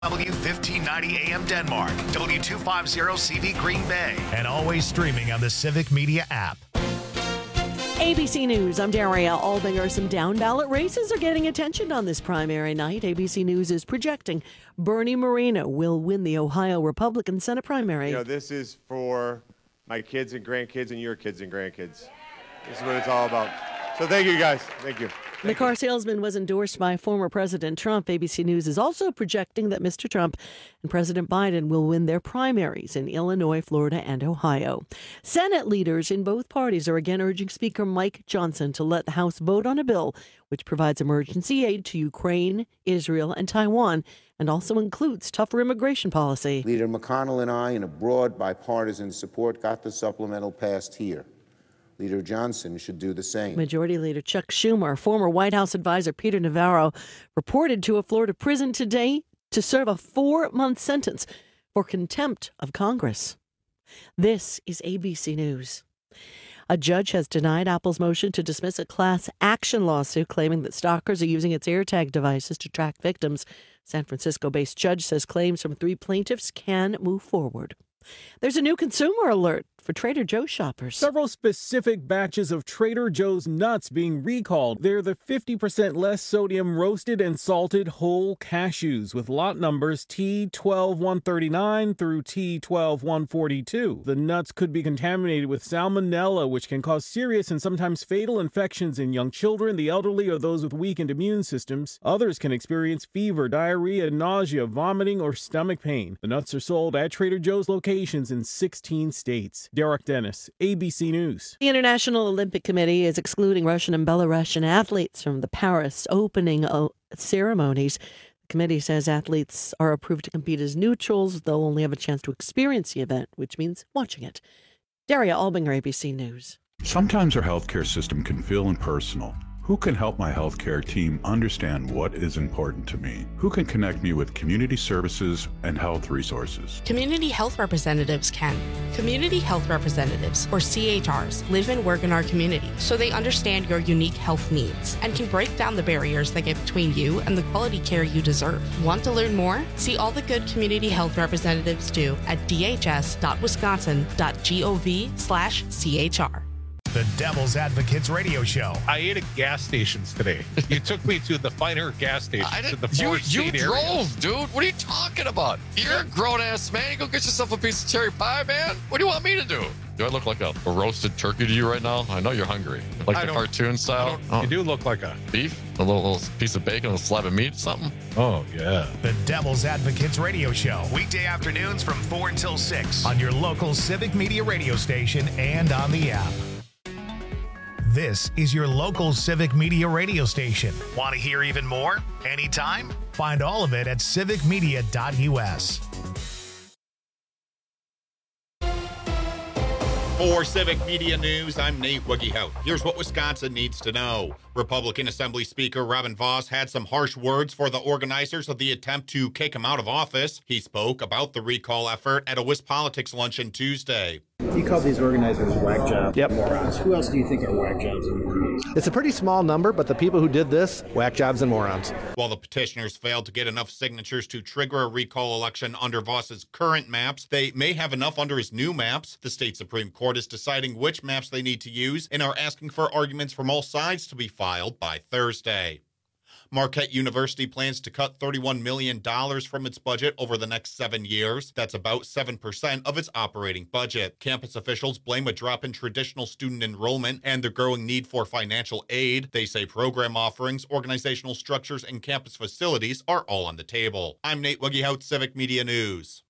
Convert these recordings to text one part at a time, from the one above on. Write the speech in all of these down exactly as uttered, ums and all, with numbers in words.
W fifteen ninety A M Denmark, W two fifty C V Green Bay, and always streaming on the Civic Media app. A B C News, I'm Daria Albinger. Some down-ballot races are getting attention on this primary night. A B C News is projecting Bernie Moreno will win the Ohio Republican Senate primary. You know, this is for my kids and grandkids and your kids and grandkids. This is what it's all about. So thank you, guys. Thank you. The car salesman was endorsed by former President Trump. A B C News is also projecting that Mister Trump and President Biden will win their primaries in Illinois, Florida, and Ohio. Senate leaders in both parties are again urging Speaker Mike Johnson to let the House vote on a bill which provides emergency aid to Ukraine, Israel, and Taiwan, and also includes tougher immigration policy. Leader McConnell and I, in a broad bipartisan support, got the supplemental passed here. Leader Johnson should do the same. Majority Leader Chuck Schumer, former White House advisor Peter Navarro, reported to a Florida prison today to serve a four-month sentence for contempt of Congress. This is A B C News. A judge has denied Apple's motion to dismiss a class action lawsuit claiming that stalkers are using its AirTag devices to track victims. San Francisco-based judge says claims from three plaintiffs can move forward. There's a new consumer alert for Trader Joe's shoppers. Several specific batches of Trader Joe's nuts being recalled. They're the fifty percent less sodium roasted and salted whole cashews with lot numbers T twelve one thirty-nine through T twelve one forty-two. The nuts could be contaminated with salmonella, which can cause serious and sometimes fatal infections in young children, the elderly, or those with weakened immune systems. Others can experience fever, diarrhea, nausea, vomiting, or stomach pain. The nuts are sold at Trader Joe's locations in sixteen states. Derek Dennis, A B C News. The International Olympic Committee is excluding Russian and Belarusian athletes from the Paris opening ceremonies. The committee says athletes are approved to compete as neutrals. They'll only have a chance to experience the event, which means watching it. Daria Albinger, A B C News. Sometimes our healthcare system can feel impersonal. Who can help my healthcare team understand what is important to me? Who can connect me with community services and health resources? Community health representatives can. Community health representatives, or C H Rs, live and work in our community, so they understand your unique health needs and can break down the barriers that get between you and the quality care you deserve. Want to learn more? See all the good community health representatives do at d h s dot wisconsin dot gov slash c h r. The Devil's Advocates radio show. I ate at gas stations today. You took me to the finer gas stations. I in the you you area. drove, dude. What are you talking about? You're a grown-ass man. You go get yourself a piece of cherry pie, man. What do you want me to do? Do I look like a, a roasted turkey to you right now? I know you're hungry. Like I the cartoon style? Oh. You do look like a... Beef? A little, little piece of bacon, a slab of meat, something? Oh, yeah. The Devil's Advocates radio show. Weekday afternoons from four until six on your local Civic Media radio station and on the app. This is your local Civic Media radio station. Want to hear even more? Anytime? Find all of it at civic media dot u s. For Civic Media News, I'm Nate Wiggyhout. Here's what Wisconsin needs to know. Republican Assembly Speaker Robin Vos had some harsh words for the organizers of the attempt to kick him out of office. He spoke about the recall effort at a WisPolitics luncheon Tuesday. You called these organizers whack jobs, yep. morons. Who else do you think are whack jobs and morons? It's a pretty small number, but the people who did this, whack jobs and morons. While the petitioners failed to get enough signatures to trigger a recall election under Vos's current maps, they may have enough under his new maps. The state Supreme Court is deciding which maps they need to use and are asking for arguments from all sides to be filed by Thursday. Marquette University plans to cut thirty-one million dollars from its budget over the next seven years. That's about seven percent of its operating budget. Campus officials blame a drop in traditional student enrollment and the growing need for financial aid. They say program offerings, organizational structures, and campus facilities are all on the table. I'm Nate Wiggyhout, Civic Media News.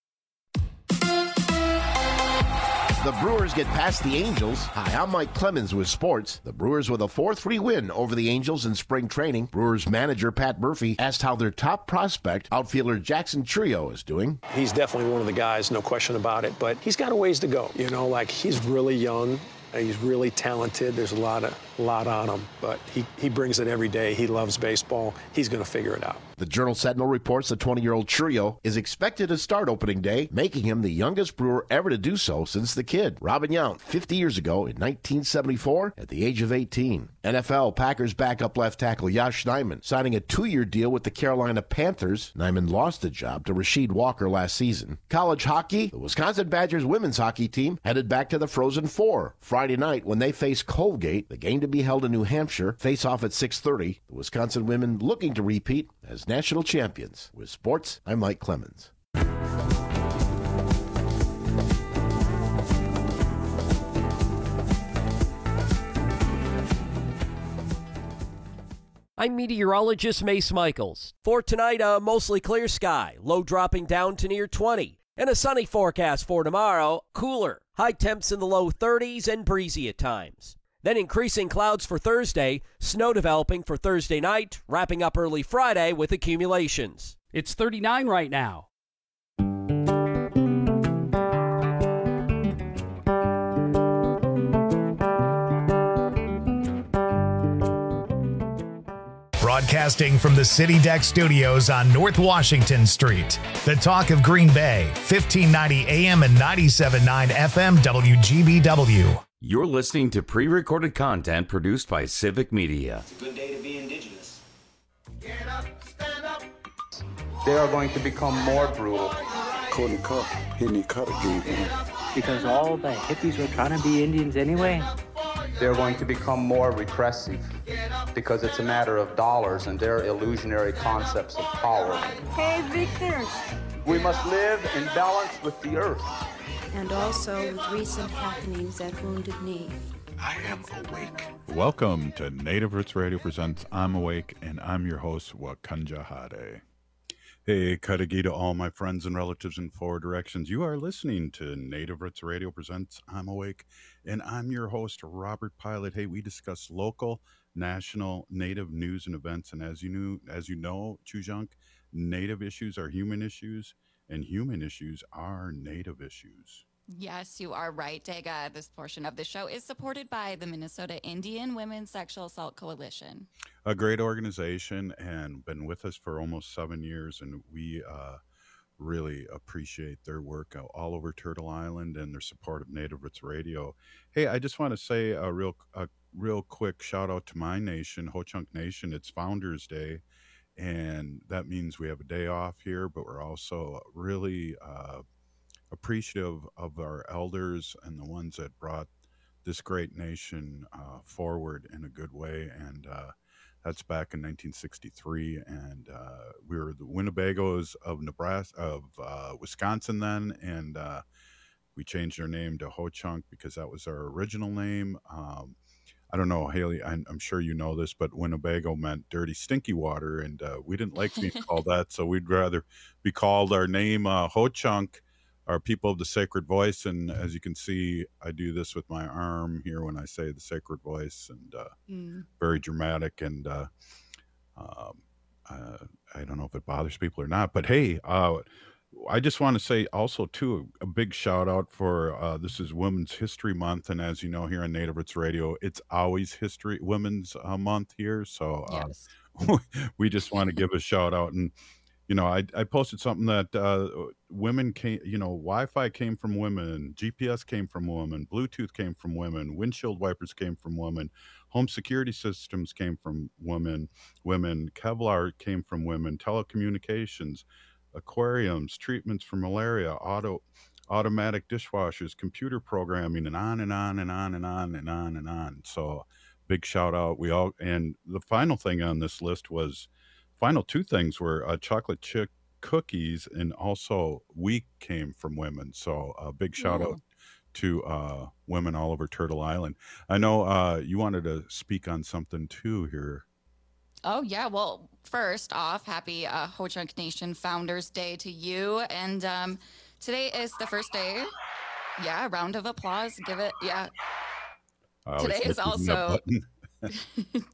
The Brewers get past the Angels. Hi, I'm Mike Clemens with sports. The Brewers with a four three win over the Angels in spring training. Brewers manager Pat Murphy asked how their top prospect, outfielder Jackson Trio, is doing. He's definitely one of the guys, no question about it, but he's got a ways to go. You know, like he's really young. He's really talented. There's a lot of lot on him, but he, he brings it every day. He loves baseball. He's going to figure it out. The Journal-Sentinel reports the twenty-year-old trio is expected to start opening day, making him the youngest Brewer ever to do so since the kid, Robin Yount, fifty years ago in nineteen seventy-four at the age of eighteen. N F L Packers backup left tackle Yosh Nijman signing a two-year deal with the Carolina Panthers. Nijman lost the job to Rasheed Walker last season. College hockey, the Wisconsin Badgers women's hockey team headed back to the Frozen Four Friday night when they face Colgate. The game to be held in New Hampshire. Face off at six thirty. The Wisconsin women looking to repeat as national champions. With sports, I'm Mike Clemens. I'm meteorologist Mace Michaels. For tonight, a mostly clear sky, low dropping down to near twenty. And a sunny forecast for tomorrow, cooler. High temps in the low thirties and breezy at times. Then increasing clouds for Thursday, snow developing for Thursday night, wrapping up early Friday with accumulations. It's thirty-nine right now. Broadcasting from the City Deck Studios on North Washington Street. The talk of Green Bay, fifteen ninety A M and ninety-seven point nine F M W G B W. You're listening to pre-recorded content produced by Civic Media. It's a good day to be indigenous. Get up, stand up. They are going to become more brutal. Cody Cup, Henny Cutter gave me. Because all the hippies were trying to be Indians anyway. They're going to become more repressive because it's a matter of dollars and their illusionary concepts of power. Hey, Victor. We must live in balance with the earth. And also with recent happenings at Wounded Knee. I am awake. Welcome to Native Roots Radio presents I'm Awake, and I'm your host, Wakanja Hade. Hey, Kadagi to all my friends and relatives in four directions. You are listening to Native Roots Radio presents I'm Awake, and I'm your host, Robert Pilot. Hey, we discuss local, national, Native news and events, and as you knew, as you know, Chujunk, Native issues are human issues, and human issues are Native issues. Yes, you are right, Dega. This portion of the show is supported by the Minnesota Indian Women's Sexual Assault Coalition. A great organization and been with us for almost seven years, and we uh, really appreciate their work all over Turtle Island and their support of Native Roots Radio. Hey, I just want to say a real, a real quick shout out to my nation, Ho-Chunk Nation. It's Founders Day, and that means we have a day off here, but we're also really uh, appreciative of our elders and the ones that brought this great nation uh, forward in a good way. And uh, that's back in nineteen sixty-three. And uh, we were the Winnebagos of Nebraska, of uh, Wisconsin then. And uh, we changed our name to Ho-Chunk because that was our original name. Um, I don't know, Haley, I'm, I'm sure you know this, but Winnebago meant dirty, stinky water. And uh, we didn't like being called that. So we'd rather be called our name, uh, Ho-Chunk, our people of the sacred voice. And as you can see, I do this with my arm here when I say the sacred voice, and uh, mm. very dramatic. And uh, um, uh, I don't know if it bothers people or not, but hey, uh, I just want to say also too, a big shout out for, uh, this is Women's History Month. And as you know, here on Native Roots Radio, it's always History Women's uh, Month here. So uh, yes. we just want to give a shout out. And you know, I, I posted something that uh, women came, you know, Wi-Fi came from women, G P S came from women, Bluetooth came from women, windshield wipers came from women, home security systems came from women, women, Kevlar came from women, telecommunications, aquariums, treatments for malaria, auto, automatic dishwashers, computer programming, and on and on and on and on and on and on. So big shout out. We all, and the final thing on this list was, final two things were uh, chocolate chip cookies, and also wheat came from women. So a uh, big shout out to uh, women all over Turtle Island. I know uh, you wanted to speak on something too here. Oh, yeah. Well, first off, happy uh, Ho-Chunk Nation Founders Day to you. And um, today is the first day. Yeah, a round of applause. Give it. Yeah. Today is also...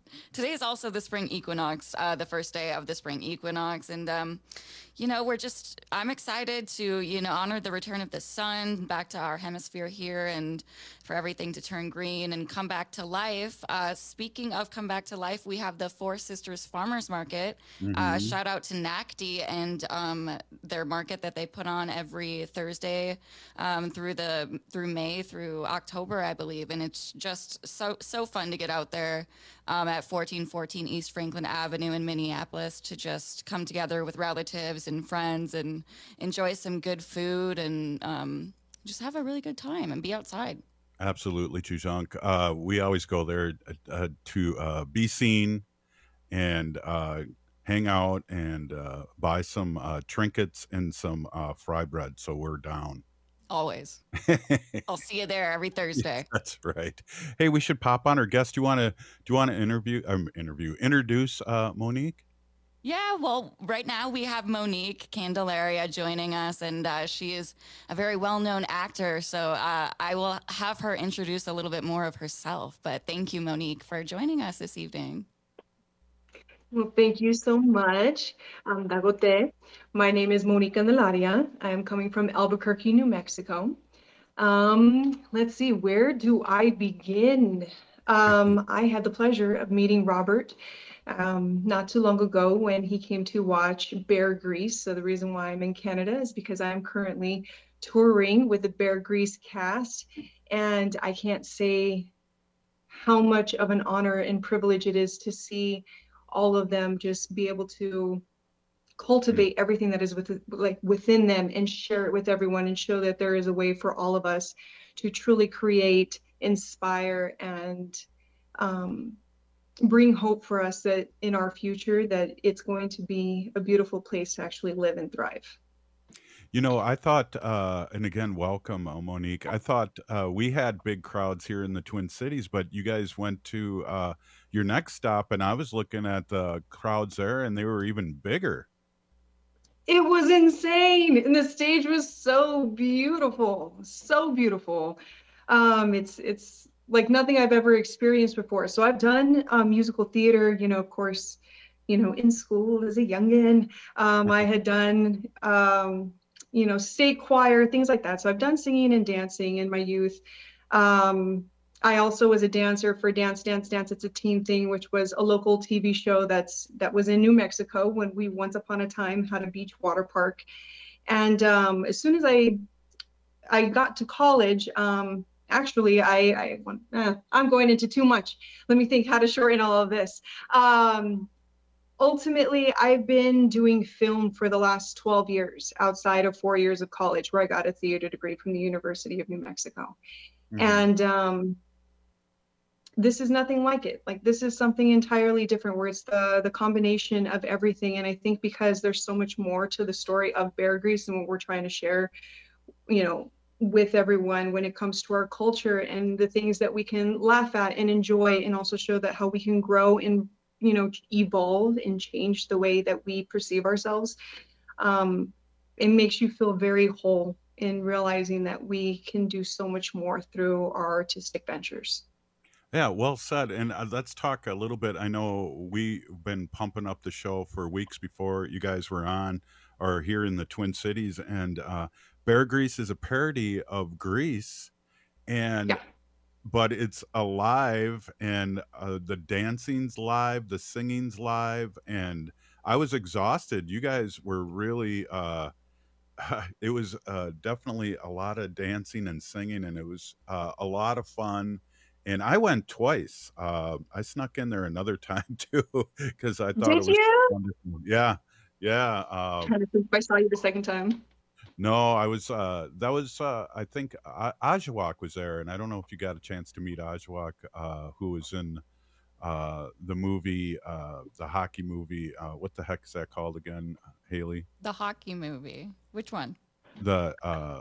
today is also the spring equinox, uh, the first day of the spring equinox. And, um, you know, we're just, I'm excited to, you know, honor the return of the sun back to our hemisphere here and for everything to turn green and come back to life. Uh, speaking of come back to life, we have the Four Sisters Farmers Market. Mm-hmm. Uh, shout out to N A C D and um, their market that they put on every Thursday um, through the through May through October, I believe. And it's just so, so fun to get out there um, at fourteen fourteen East Franklin Avenue in Minneapolis to just come together with relatives and friends and enjoy some good food and um, just have a really good time and be outside. Absolutely, Chuzhank. Uh, we always go there uh, to uh, be seen and uh, hang out and uh, buy some uh, trinkets and some uh, fry bread. So we're down. Always. I'll see you there every Thursday. Yes, that's right. Hey, we should pop on our guest. Do you want to? Do you want to interview? Um, interview. Introduce uh, Monique. Yeah, well, right now we have Monique Candelaria joining us, and uh, she is a very well-known actor. So uh, I will have her introduce a little bit more of herself. But thank you, Monique, for joining us this evening. Well, thank you so much, um, Dagote. My name is Monique Candelaria. I am coming from Albuquerque, New Mexico. Um, let's see, where do I begin? Um, I had the pleasure of meeting Robert um, not too long ago when he came to watch Bear Grease. So the reason why I'm in Canada is because I'm currently touring with the Bear Grease cast, and I can't say how much of an honor and privilege it is to see all of them just be able to cultivate everything that is with, like within them and share it with everyone and show that there is a way for all of us to truly create, inspire, and um, bring hope for us that in our future that it's going to be a beautiful place to actually live and thrive. You know, I thought, uh, and again, welcome, uh, Monique. I thought uh, we had big crowds here in the Twin Cities, but you guys went to uh, your next stop, and I was looking at the crowds there, and they were even bigger. It was insane, and the stage was so beautiful, so beautiful. Um, it's it's like nothing I've ever experienced before. So I've done um, musical theater, you know, of course, you know, in school as a youngin. Um, I had done. Um, you know, state choir, things like that. So I've done singing and dancing in my youth. Um, I also was a dancer for Dance, Dance, Dance. It's a Team Thing, which was a local T V show that's that was in New Mexico when we once upon a time had a beach water park. And um, as soon as I I got to college, um, actually, I, I went, eh, I'm going into too much. Let me think how to shorten all of this. Um, Ultimately, I've been doing film for the last twelve years outside of four years of college, where I got a theater degree from the University of New Mexico. Mm-hmm. And um, this is nothing like it. Like, this is something entirely different, where it's the, the combination of everything. And I think because there's so much more to the story of Bear Grease and what we're trying to share, you know, with everyone when it comes to our culture and the things that we can laugh at and enjoy, and also show that how we can grow and you know, evolve and change the way that we perceive ourselves. Um, it makes you feel very whole in realizing that we can do so much more through our artistic ventures. Yeah, well said. And uh, let's talk a little bit. I know we've been pumping up the show for weeks before you guys were on or here in the Twin Cities. And uh, Bear Grease is a parody of Grease. And yeah. But it's alive, and uh, the dancing's live, the singing's live, and I was exhausted. You guys were really, uh, it was uh, definitely a lot of dancing and singing, and it was uh, a lot of fun. And I went twice. Uh, I snuck in there another time too, because I thought Did it was you? wonderful. Yeah, yeah. Um, I saw you the second time. No, I was, uh, that was, uh, I think uh, Ajawak was there, and I don't know if you got a chance to meet Ajawak, uh, who was in uh, the movie, uh, the hockey movie. Uh, what the heck is that called again, Haley? The hockey movie. Which one? The, uh,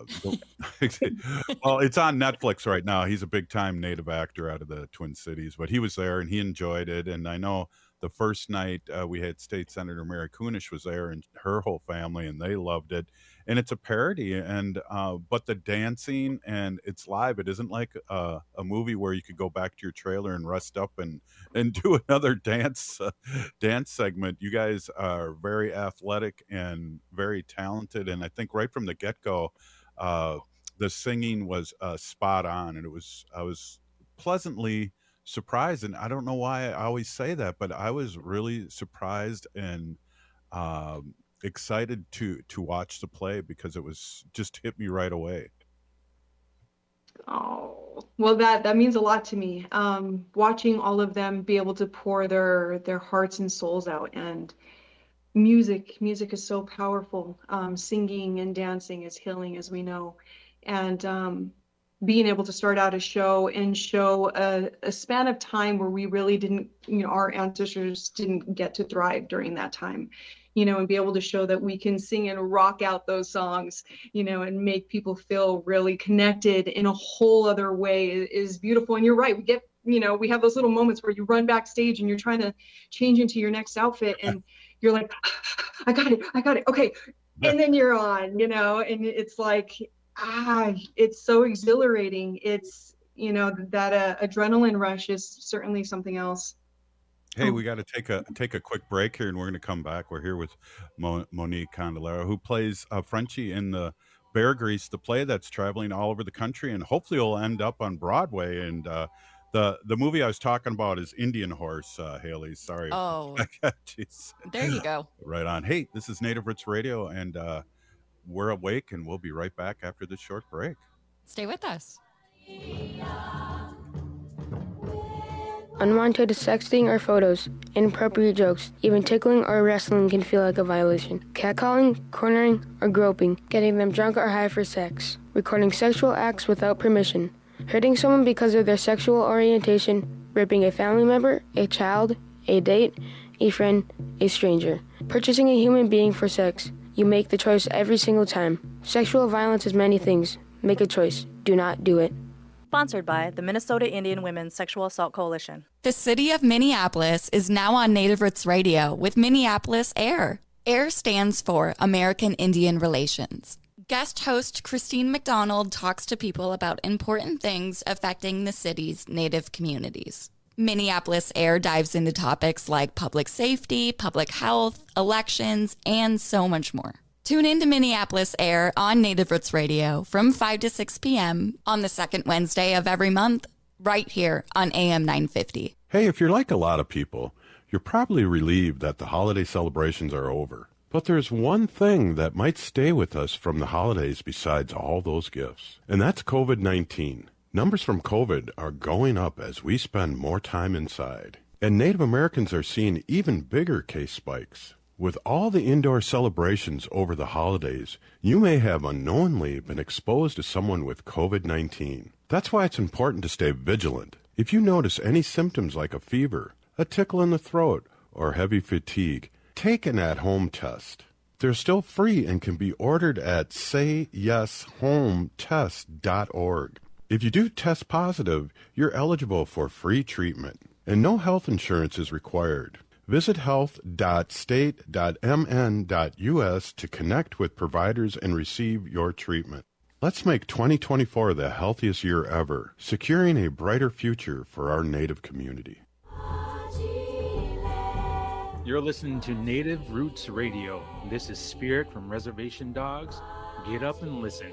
the well, it's on Netflix right now. He's a big time native actor out of the Twin Cities, but he was there and he enjoyed it. And I know the first night uh, we had State Senator Mary Kunish was there and her whole family, and they loved it. And it's a parody, and uh, but the dancing, and it's live. It isn't like a, a movie where you could go back to your trailer and rest up and and do another dance uh, dance segment. You guys are very athletic and very talented, and I think right from the get go, uh, the singing was uh, spot on, and it was I was pleasantly surprised. And I don't know why I always say that, but I was really surprised and um, excited to to watch the play because it was just hit me right away. Oh, well, that that means a lot to me. Um, watching all of them be able to pour their their hearts and souls out, and music music is so powerful. Um, singing and dancing is healing, as we know, and um, being able to start out a show and show a, a span of time where we really didn't, you know, our ancestors didn't get to thrive during that time, you know, and be able to show that we can sing and rock out those songs, you know, and make people feel really connected in a whole other way is beautiful. And you're right, we get, you know, we have those little moments where you run backstage and you're trying to change into your next outfit and you're like, I got it, I got it, okay. And then you're on, you know, and it's like, ah, it's so exhilarating. It's, you know, that uh, adrenaline rush is certainly something else. Hey, we got to take a take a quick break here, and we're going to come back. We're here with Mo- Monique Candelero, who plays uh, Frenchie in the Bear Grease, the play that's traveling all over the country, and hopefully will end up on Broadway. And uh, the the movie I was talking about is Indian Horse, uh, Haley. Sorry. Oh, Jeez. There you go. Right on. Hey, this is Native Roots Radio, and uh, we're awake, and we'll be right back after this short break. Stay with us. Unwanted sexting or photos, inappropriate jokes, even tickling or wrestling can feel like a violation. Catcalling, cornering, or groping, getting them drunk or high for sex, recording sexual acts without permission, hurting someone because of their sexual orientation, raping a family member, a child, a date, a friend, a stranger, purchasing a human being for sex. You make the choice every single time. Sexual violence is many things. Make a choice. Do not do it. Sponsored by the Minnesota Indian Women's Sexual Assault Coalition. The city of Minneapolis is now on Native Roots Radio with Minneapolis AIR. AIR stands for American Indian Relations. Guest host Christine McDonald talks to people about important things affecting the city's Native communities. Minneapolis AIR dives into topics like public safety, public health, elections, and so much more. Tune in to Minneapolis AIR on Native Roots Radio from five to six p.m. on the second Wednesday of every month, right here on A M nine fifty. Hey, if you're like a lot of people, you're probably relieved that the holiday celebrations are over. But there's one thing that might stay with us from the holidays besides all those gifts, and that's COVID nineteen. Numbers from COVID are going up as we spend more time inside, and Native Americans are seeing even bigger case spikes. With all the indoor celebrations over the holidays, you may have unknowingly been exposed to someone with COVID nineteen. That's why it's important to stay vigilant. If you notice any symptoms like a fever, a tickle in the throat, or heavy fatigue, take an at-home test. They're still free and can be ordered at say yes home test dot org. If you do test positive, you're eligible for free treatment, and no health insurance is required. Visit health dot state dot m n dot u s to connect with providers and receive your treatment. Let's make twenty twenty-four the healthiest year ever, securing a brighter future for our Native community. You're listening to Native Roots Radio. This is Spirit from Reservation Dogs. Get up and listen.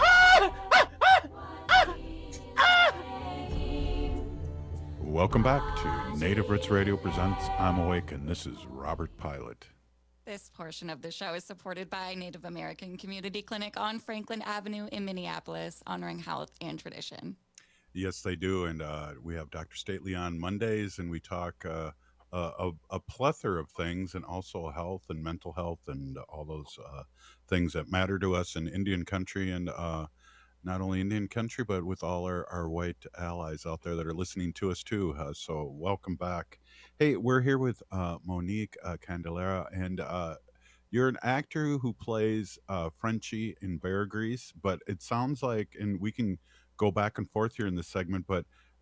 Welcome back to Native Roots Radio presents I'm Awake, and this is Robert Pilot. This portion of the show is supported by Native American Community Clinic on Franklin Avenue in Minneapolis, honoring health and tradition. Yes, they do, and uh, we have Doctor Stately on Mondays, and we talk uh, a, a plethora of things, and also health and mental health and all those uh, things that matter to us in Indian country, and uh, not only Indian country, but with all our, our white allies out there that are listening to us too. Uh, so welcome back. Hey, we're here with uh, Monique uh, Candelero, and uh, you're an actor who plays uh, Frenchie in Bear Grease, but it sounds like, and we can go back and forth here in this segment, but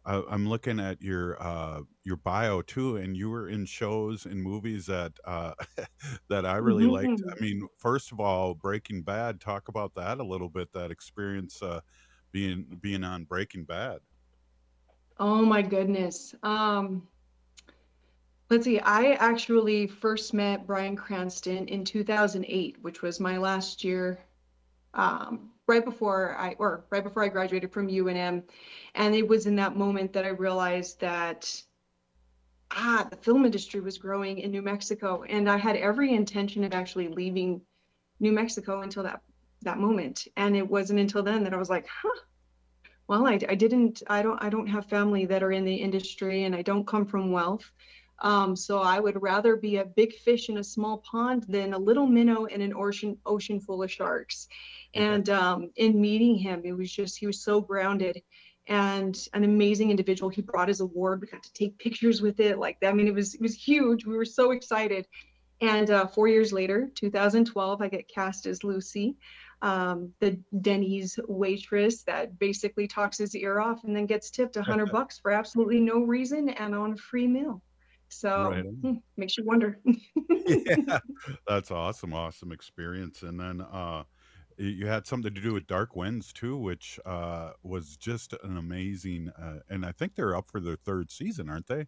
I, I'm looking at your uh, your bio too, and you were in shows and movies that uh, that I really liked. I Mhm. mean, first of all, Breaking Bad. Talk about that a little bit. That experience uh, being being on Breaking Bad. Oh my goodness. Um, let's see. I actually first met Bryan Cranston in two thousand eight, which was my last year, um, right before I, or right before I graduated from U N M. And it was in that moment that I realized that, ah, the film industry was growing in New Mexico. And I had every intention of actually leaving New Mexico until that, that moment. And it wasn't until then that I was like, huh, well, I, I didn't, I don't, I don't have family that are in the industry, and I don't come from wealth. Um, so I would rather be a big fish in a small pond than a little minnow in an ocean, ocean full of sharks. And um, in meeting him, it was just, he was so grounded and an amazing individual. He brought his award. We got to take pictures with it. Like, I mean, it was, it was huge. We were so excited. And uh, four years later, two thousand twelve, I get cast as Lucy, um, the Denny's waitress that basically talks his ear off and then gets tipped a hundred bucks for absolutely no reason and on a free meal. So Right. hmm, makes you wonder. Yeah, that's awesome. Awesome experience. And then uh, y- you had something to do with Dark Winds too, which uh, was just an amazing. Uh, and I think they're up for their third season, aren't they?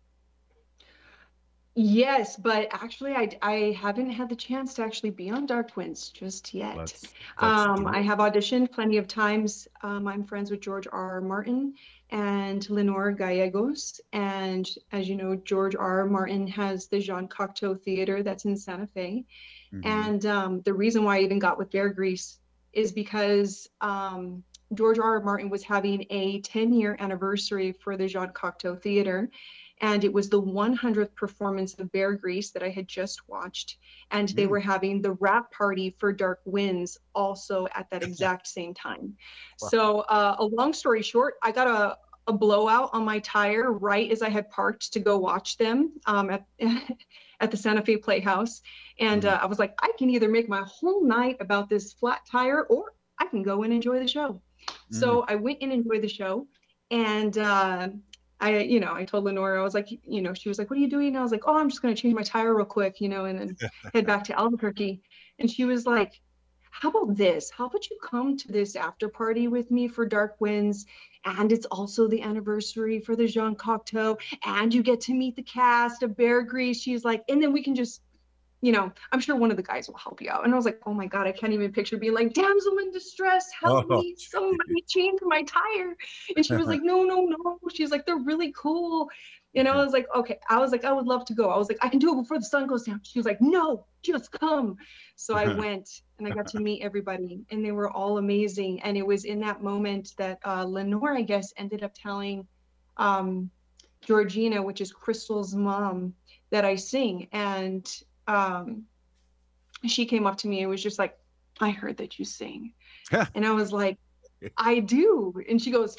Yes, but actually, I I haven't had the chance to actually be on Dark Winds just yet. Let's let's Um, do I it. have auditioned plenty of times. Um, I'm friends with George R. R. Martin and Lenore Gallegos, and as you know, George R. R. Martin has the Jean Cocteau Theater that's in Santa Fe. Mhm. And um, the reason why I even got with Bear Grease is because um, George R. R. Martin was having a ten year anniversary for the Jean Cocteau Theater. And it was the one hundredth performance of Bear Grease that I had just watched. And they Mm. were having the wrap party for Dark Winds also at that exact same time. Wow. So uh, a long story short, I got a, a blowout on my tire right as I had parked to go watch them um, at, at the Santa Fe Playhouse. And uh, I was like, I can either make my whole night about this flat tire, or I can go and enjoy the show. So I went and enjoyed the show. And uh, I, you know, I told Lenore, I was like, you know, she was like, what are you doing? And I was like, oh, I'm just going to change my tire real quick, you know, and then head back to Albuquerque. And she was like, how about this? How about you come to this after party with me for Dark Winds? And it's also the anniversary for the Jean Cocteau, and you get to meet the cast of Bear Grease. She's like, and then we can just, you know, I'm sure one of the guys will help you out. And I was like, oh my God, I can't even picture being like, damsel in distress, help Oh, me, somebody change my tire. And she was like, no, no, no. She's like, they're really cool. And I was like, okay. I was like, I would love to go. I was like, I can do it before the sun goes down. She was like, no, just come. So I went and I got to meet everybody, and they were all amazing. And it was in that moment that uh, Lenore, I guess, ended up telling um, Georgina, which is Crystal's mom, that I sing. And um, she came up to me and was just like, I heard that you sing. And I was like, I do. And she goes,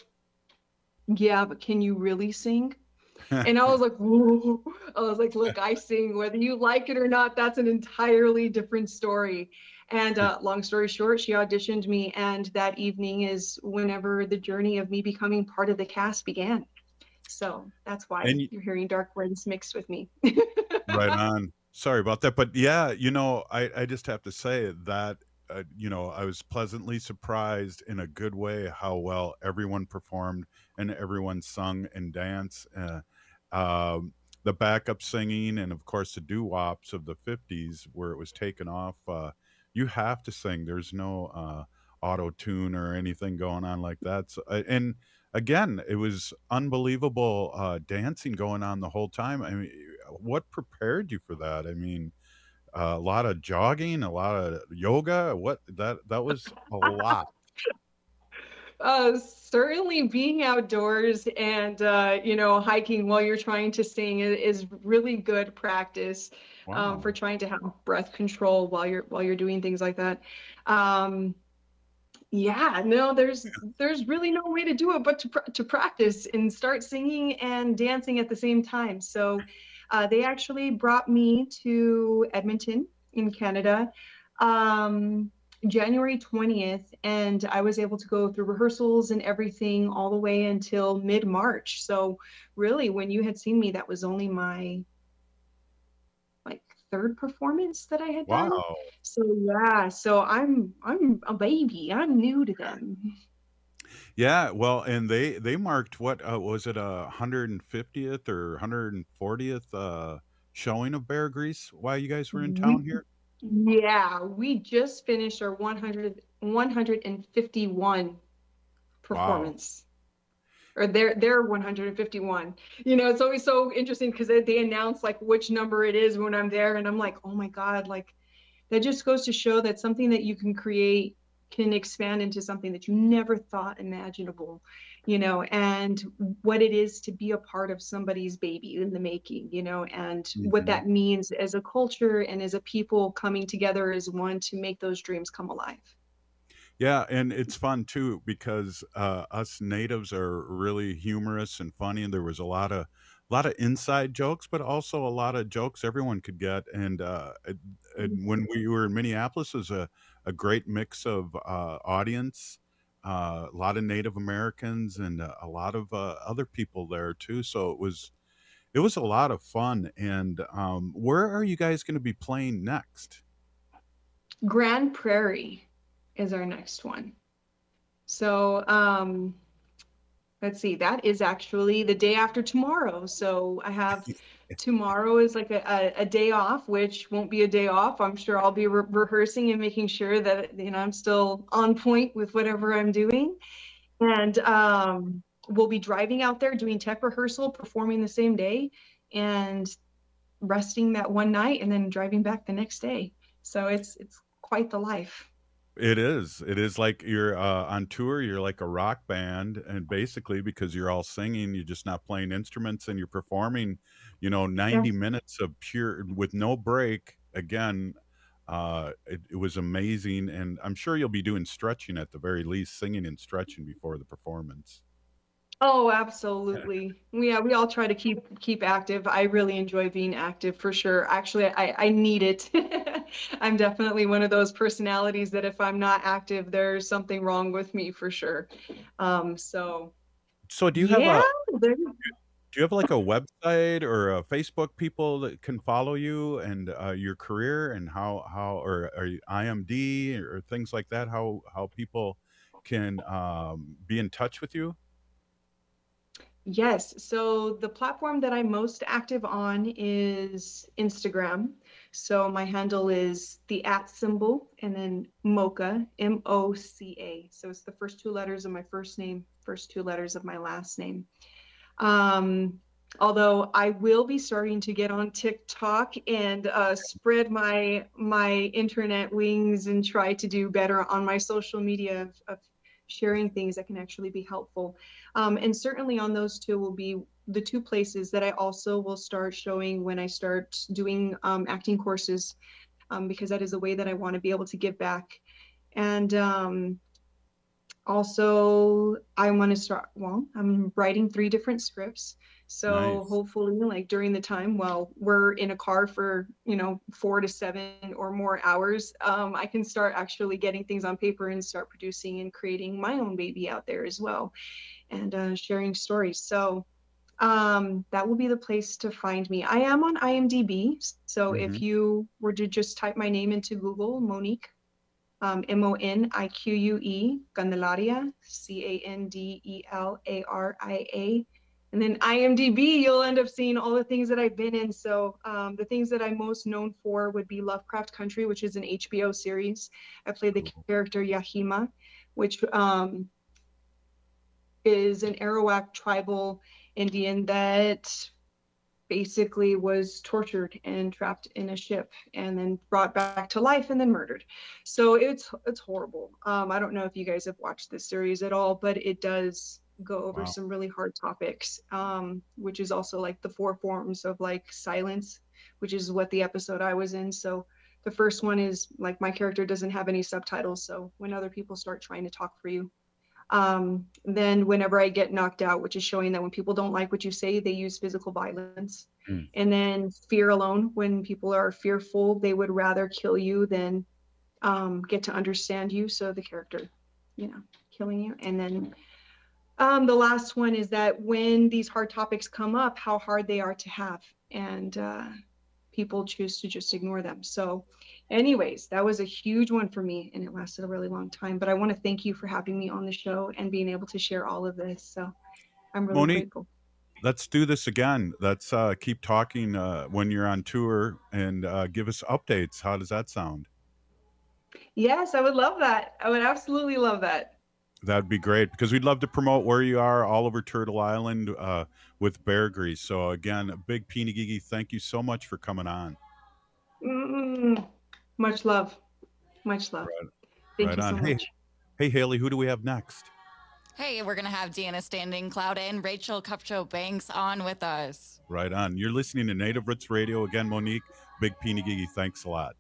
yeah, but can you really sing? And I was like, whoa. I was like, look, I sing, whether you like it or not, that's an entirely different story. And uh, long story short, she auditioned me. And that evening is whenever the journey of me becoming part of the cast began. So that's why And y- you're hearing Dark Winds mixed with me. Right on. Sorry about that, but yeah, you know, I I just have to say that uh, you know, I was pleasantly surprised in a good way how well everyone performed and everyone sung and danced. Uh, um, the backup singing and of course the doo-wops of the fifties where it was taken off. Uh, you have to sing. There's no uh, auto tune or anything going on like that. So, uh, and again, it was unbelievable uh, dancing going on the whole time. I mean, what prepared you for that? I mean, uh, a lot of jogging, a lot of yoga. What that that was a lot. Uh, certainly being outdoors and, uh, you know, hiking while you're trying to sing is, is really good practice um, Wow. for trying to have breath control while you're while you're doing things like that. Um, yeah, no, there's there's really no way to do it but to pr- to practice and start singing and dancing at the same time. So uh, they actually brought me to Edmonton in Canada. Um, January twentieth, and I was able to go through rehearsals and everything all the way until mid-March. So really, when you had seen me, that was only my like third performance that I had done. Wow. So yeah, so I'm I'm a baby. I'm new to them. Yeah, well, and they they marked what uh, was it a one hundred fiftieth or one hundred fortieth uh, showing of Bear Grease while you guys were in town here? Yeah, we just finished our one hundred, one hundred fifty-one performance. Or their their one hundred fifty-one. You know, it's always so interesting because they, they announce like which number it is when I'm there, and I'm like, oh my God, like that just goes to show that something that you can create can expand into something that you never thought imaginable, you know, and what it is to be a part of somebody's baby in the making, you know, and mm-hmm. what that means as a culture and as a people coming together as one to make those dreams come alive. Yeah, and it's fun too because uh, us natives are really humorous and funny, and there was a lot of a lot of inside jokes, but also a lot of jokes everyone could get. And, uh, and when we were in Minneapolis, it was a, a great mix of uh, audience, uh, a lot of Native Americans, and uh, a lot of uh, other people there too. So it was it was a lot of fun. And um, where are you guys going to be playing next? Grand Prairie is our next one. So um, let's see, that is actually the day after tomorrow. So I have tomorrow is like a, a, a day off, which won't be a day off. I'm sure I'll be re- rehearsing and making sure that, you know, I'm still on point with whatever I'm doing. And um, we'll be driving out there doing tech rehearsal, performing the same day, and resting that one night and then driving back the next day. So it's it's quite the life. It is. It is like you're uh, on tour. You're like a rock band, and basically because you're all singing, you're just not playing instruments, and you're performing, you know, ninety yeah. minutes of pure with no break. Again, uh, it, it was amazing, and I'm sure you'll be doing stretching at the very least, singing and stretching before the performance. Oh, absolutely. Yeah, we all try to keep keep active. I really enjoy being active for sure. Actually, I, I need it. I'm definitely one of those personalities that if I'm not active, there's something wrong with me for sure. Um, so. So do you have yeah, a do you have like a website or a Facebook people that can follow you and uh, your career and how how or, or I M D or things like that? How how people can um, be in touch with you? Yes. So the platform that I'm most active on is Instagram. So my handle is the at symbol and then Mocha, M O C A. So it's the first two letters of my first name, first two letters of my last name. Um, although I will be starting to get on TikTok and uh, spread my my internet wings and try to do better on my social media of, of sharing things that can actually be helpful. Um, and certainly on those two will be the two places that I also will start showing when I start doing um, acting courses, um, because that is a way that I want to be able to give back. And um, also I want to start, well, I'm writing three different scripts. So nice. Hopefully like during the time while we're in a car for, you know, four to seven or more hours, um, I can start actually getting things on paper and start producing and creating my own baby out there as well, and uh, sharing stories. So um, that will be the place to find me. I am on I M D B. So mm-hmm. if you were to just type my name into Google, Monique, um, M O N I Q U E, Candelaria, C A N D E L A R I A, and then I M D B, you'll end up seeing all the things that I've been in. So um, the things that I'm most known for would be Lovecraft Country, which is an H B O series. I played the character Yahima, which um, is an Arawak tribal Indian that basically was tortured and trapped in a ship and then brought back to life and then murdered. So it's it's horrible. Um, I don't know if you guys have watched this series at all, but it does go over wow. some really hard topics, um, which is also like the four forms of like silence, which is what the episode I was in. So the first one is like my character doesn't have any subtitles. So when other people start trying to talk for you, um, then whenever I get knocked out, which is showing that when people don't like what you say, they use physical violence. Mm. And then fear alone, when people are fearful, they would rather kill you than um, get to understand you. So the character, you know, killing you. And then um, the last one is that when these hard topics come up, how hard they are to have. And uh, people choose to just ignore them. So anyways, that was a huge one for me, and it lasted a really long time. But I want to thank you for having me on the show and being able to share all of this. So I'm really Monique, grateful. Let's do this again. Let's uh, keep talking uh, when you're on tour and uh, give us updates. How does that sound? Yes, I would love that. I would absolutely love that. That'd be great, because we'd love to promote where you are all over Turtle Island uh, with Bear Grease. So again, a big Peenagigi, thank you so much for coming on. Mm, much love. Much love. Right, Thank right you so on. Hey, much. hey, Haley, who do we have next? Hey, we're going to have Deanna Standing Cloud and Rachel Cupcho Banks on with us. Right on. You're listening to Native Roots Radio. Again, Monique, big Peenagigi, thanks a lot.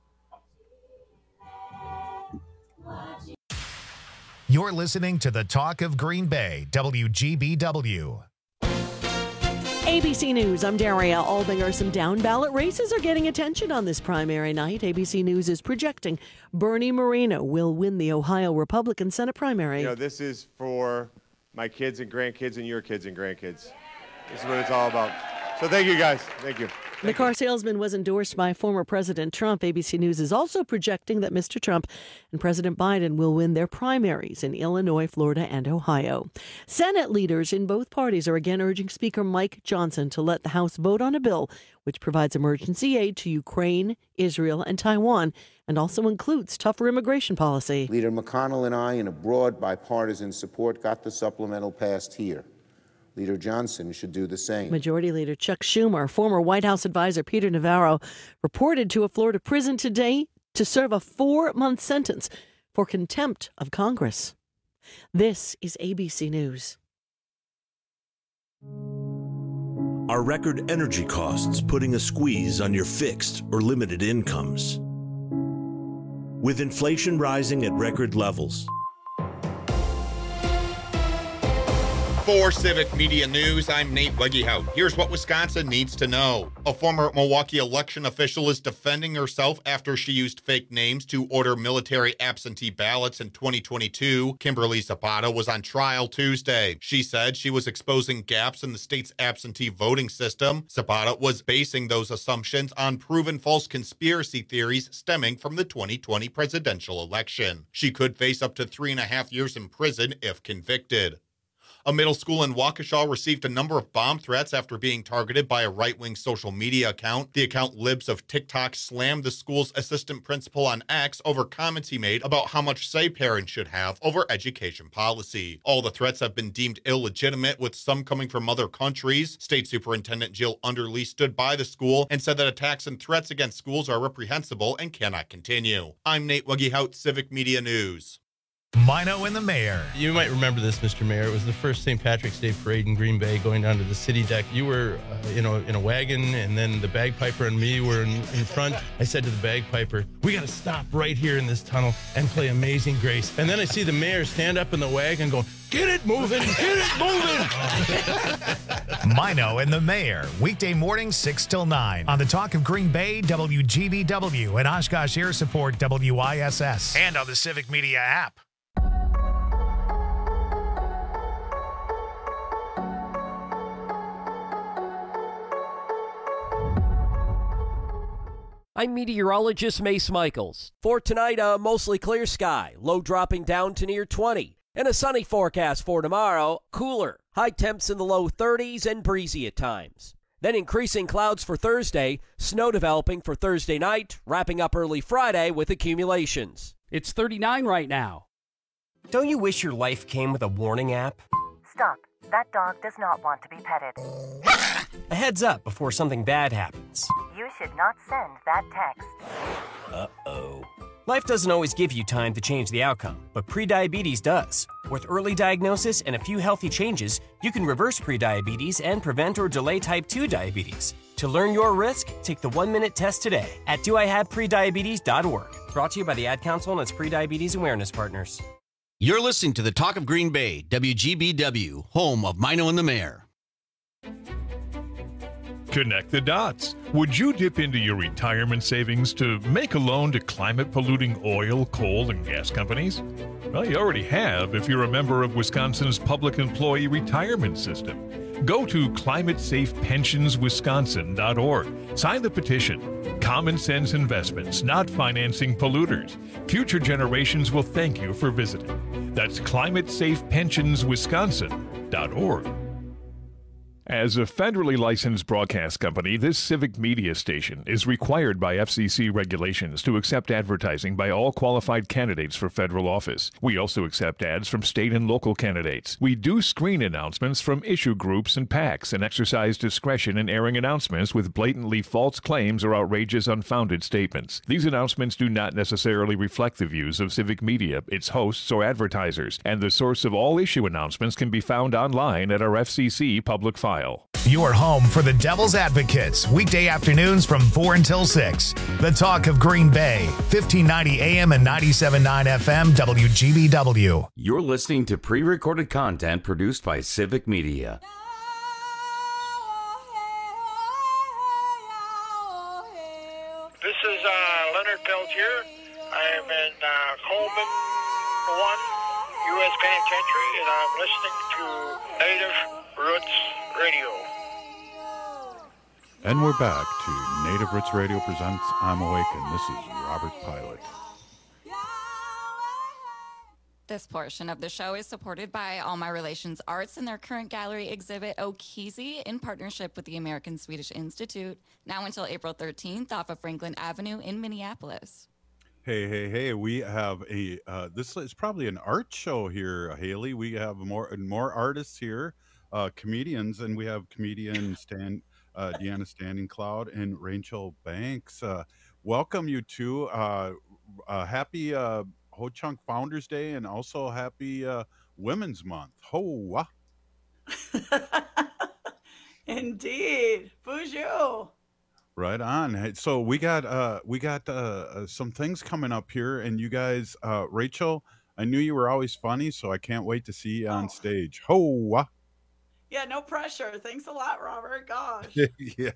You're listening to the Talk of Green Bay, W G B W. A B C News, I'm Daria Albinger. Some down-ballot races are getting attention on this primary night. A B C News is projecting Bernie Moreno will win the Ohio Republican Senate primary. You know, this is for my kids and grandkids and your kids and grandkids. This is what it's all about. So thank you, guys. Thank you. The car salesman was endorsed by former President Trump. A B C News is also projecting that Mister Trump and President Biden will win their primaries in Illinois, Florida, and Ohio. Senate leaders in both parties are again urging Speaker Mike Johnson to let the House vote on a bill which provides emergency aid to Ukraine, Israel, and Taiwan, and also includes tougher immigration policy. Leader McConnell and I, in a broad bipartisan support, got the supplemental passed here. Leader Johnson should do the same. Majority Leader Chuck Schumer, former White House advisor Peter Navarro, reported to a Florida prison today to serve a four-month sentence for contempt of Congress. This is A B C News. Are record energy costs putting a squeeze on your fixed or limited incomes? With inflation rising at record levels, For Civic Media News, I'm Nate Wegehout. Here's what Wisconsin needs to know. A former Milwaukee election official is defending herself after she used fake names to order military absentee ballots in twenty twenty-two. Kimberly Zapata was on trial Tuesday. She said she was exposing gaps in the state's absentee voting system. Zapata was basing those assumptions on proven false conspiracy theories stemming from the twenty twenty presidential election. She could face up to three and a half years in prison if convicted. A middle school in Waukesha received a number of bomb threats after being targeted by a right-wing social media account. The account Libs of TikTok slammed the school's assistant principal on X over comments he made about how much say parents should have over education policy. All the threats have been deemed illegitimate, with some coming from other countries. State Superintendent Jill Underly stood by the school and said that attacks and threats against schools are reprehensible and cannot continue. I'm Nate Wegehout, Civic Media News. Mino and the Mayor. You might remember this, Mister Mayor. It was the first Saint Patrick's Day parade in Green Bay, going down to the city deck. You were, uh, you know, in a wagon, and then the bagpiper and me were in, in front. I said to the bagpiper, "We got to stop right here in this tunnel and play Amazing Grace." And then I see the mayor stand up in the wagon, going, "Get it moving, get it moving." Mino and the Mayor, weekday mornings six till nine on the Talk of Green Bay, W G B W, and Oshkosh Air Support, W I S S, and on the Civic Media app. I'm meteorologist Mace Michaels. For tonight, a mostly clear sky, low dropping down to near twenty, and a sunny forecast for tomorrow, cooler, high temps in the low thirties and breezy at times. Then increasing clouds for Thursday, snow developing for Thursday night, wrapping up early Friday with accumulations. It's thirty-nine right now. Don't you wish your life came with a warning app? Stop. That dog does not want to be petted. A heads up before something bad happens. You should not send that text. Uh-oh. Life doesn't always give you time to change the outcome, but prediabetes does. With early diagnosis and a few healthy changes, you can reverse prediabetes and prevent or delay type two diabetes. To learn your risk, take the one-minute test today at do I have prediabetes dot org. Brought to you by the Ad Council and its prediabetes awareness partners. You're listening to the Talk of Green Bay, W G B W, home of Mino and the Mayor. Connect the dots. Would you dip into your retirement savings to make a loan to climate-polluting oil, coal, and gas companies? Well, you already have if you're a member of Wisconsin's Public Employee Retirement System. Go to climate safe pensions wisconsin dot org. Sign the petition. Common sense investments, not financing polluters. Future generations will thank you for visiting. That's climate safe pensions wisconsin dot org. As a federally licensed broadcast company, this civic media station is required by F C C regulations to accept advertising by all qualified candidates for federal office. We also accept ads from state and local candidates. We do screen announcements from issue groups and PACs and exercise discretion in airing announcements with blatantly false claims or outrageous, unfounded statements. These announcements do not necessarily reflect the views of civic media, its hosts, or advertisers, and the source of all issue announcements can be found online at our F C C public file. Your home for the Devil's Advocates, weekday afternoons from four until six. The Talk of Green Bay, fifteen ninety A M and ninety-seven point nine F M, W G B W. You're listening to pre-recorded content produced by Civic Media. This is uh, Leonard Peltier. I am in uh, Coleman one U S Penitentiary, and I'm listening to Native Roots Radio. And we're back to Native Roots Radio presents I'm Awake, and this is Robert Pilot. This portion of the show is supported by All My Relations Arts and their current gallery exhibit Okisi in partnership with the American Swedish Institute, now until April thirteenth off of Franklin Avenue in Minneapolis. Hey, hey, hey, we have a, uh, this is probably an art show here, Haley. We have more more artists here, uh, comedians, and we have comedian Stan, uh, Deanna Standing Cloud and Rachel Banks. Uh, welcome you two. Uh, uh, happy uh, Ho Chunk Founders Day, and also happy uh, Women's Month. Ho! Indeed. Bonjour. Right on. Hey, so we got uh we got uh some things coming up here, and you guys, uh Rachel, I knew you were always funny, so I can't wait to see you on stage. Ho! Yeah, no pressure. Thanks a lot, Robert. Gosh. Yeah.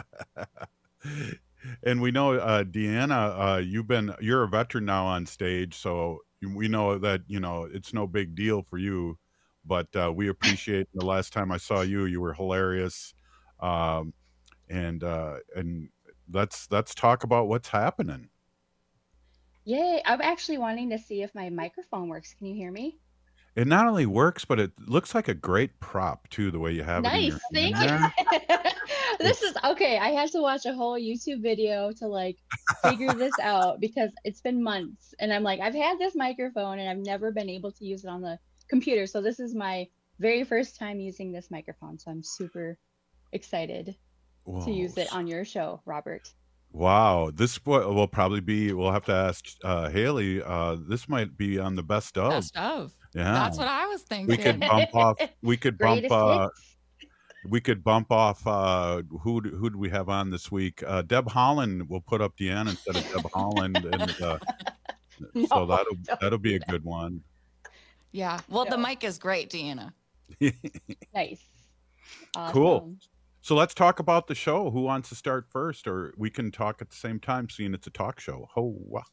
And we know, uh Deanna, uh you've been you're a veteran now on stage, so we know that, you know, it's no big deal for you, but uh we appreciate the last time I saw you, you were hilarious. Um and uh and let's let's talk about what's happening. Yay, I'm actually wanting to see if my microphone works. Can you hear me? It not only works, but it looks like a great prop too, the way you have Nice, it in your thank hand. you. This is okay. I had to watch a whole YouTube video to like figure this out because it's been months, and I'm like, I've had this microphone and I've never been able to use it on the computer. So this is my very first time using this microphone. So I'm super excited Whoa. to use it on your show, Robert. Wow, this will will probably be. We'll have to ask uh, Haley. Uh, this might be on the best of. Best of. Yeah, That's what I was thinking. we could bump off. We could bump. Greatest Uh, hits. we could bump off. Uh, who who do we have on this week? Uh, Deb Holland. We'll put up Deanna instead of Deb Holland, and uh, No, so that'll don't that'll be do a good one. Yeah. Well, the mic is great, Deanna. Nice. Cool. Awesome. So let's talk about the show. Who wants to start first, or we can talk at the same time, seeing it's a talk show. Ho!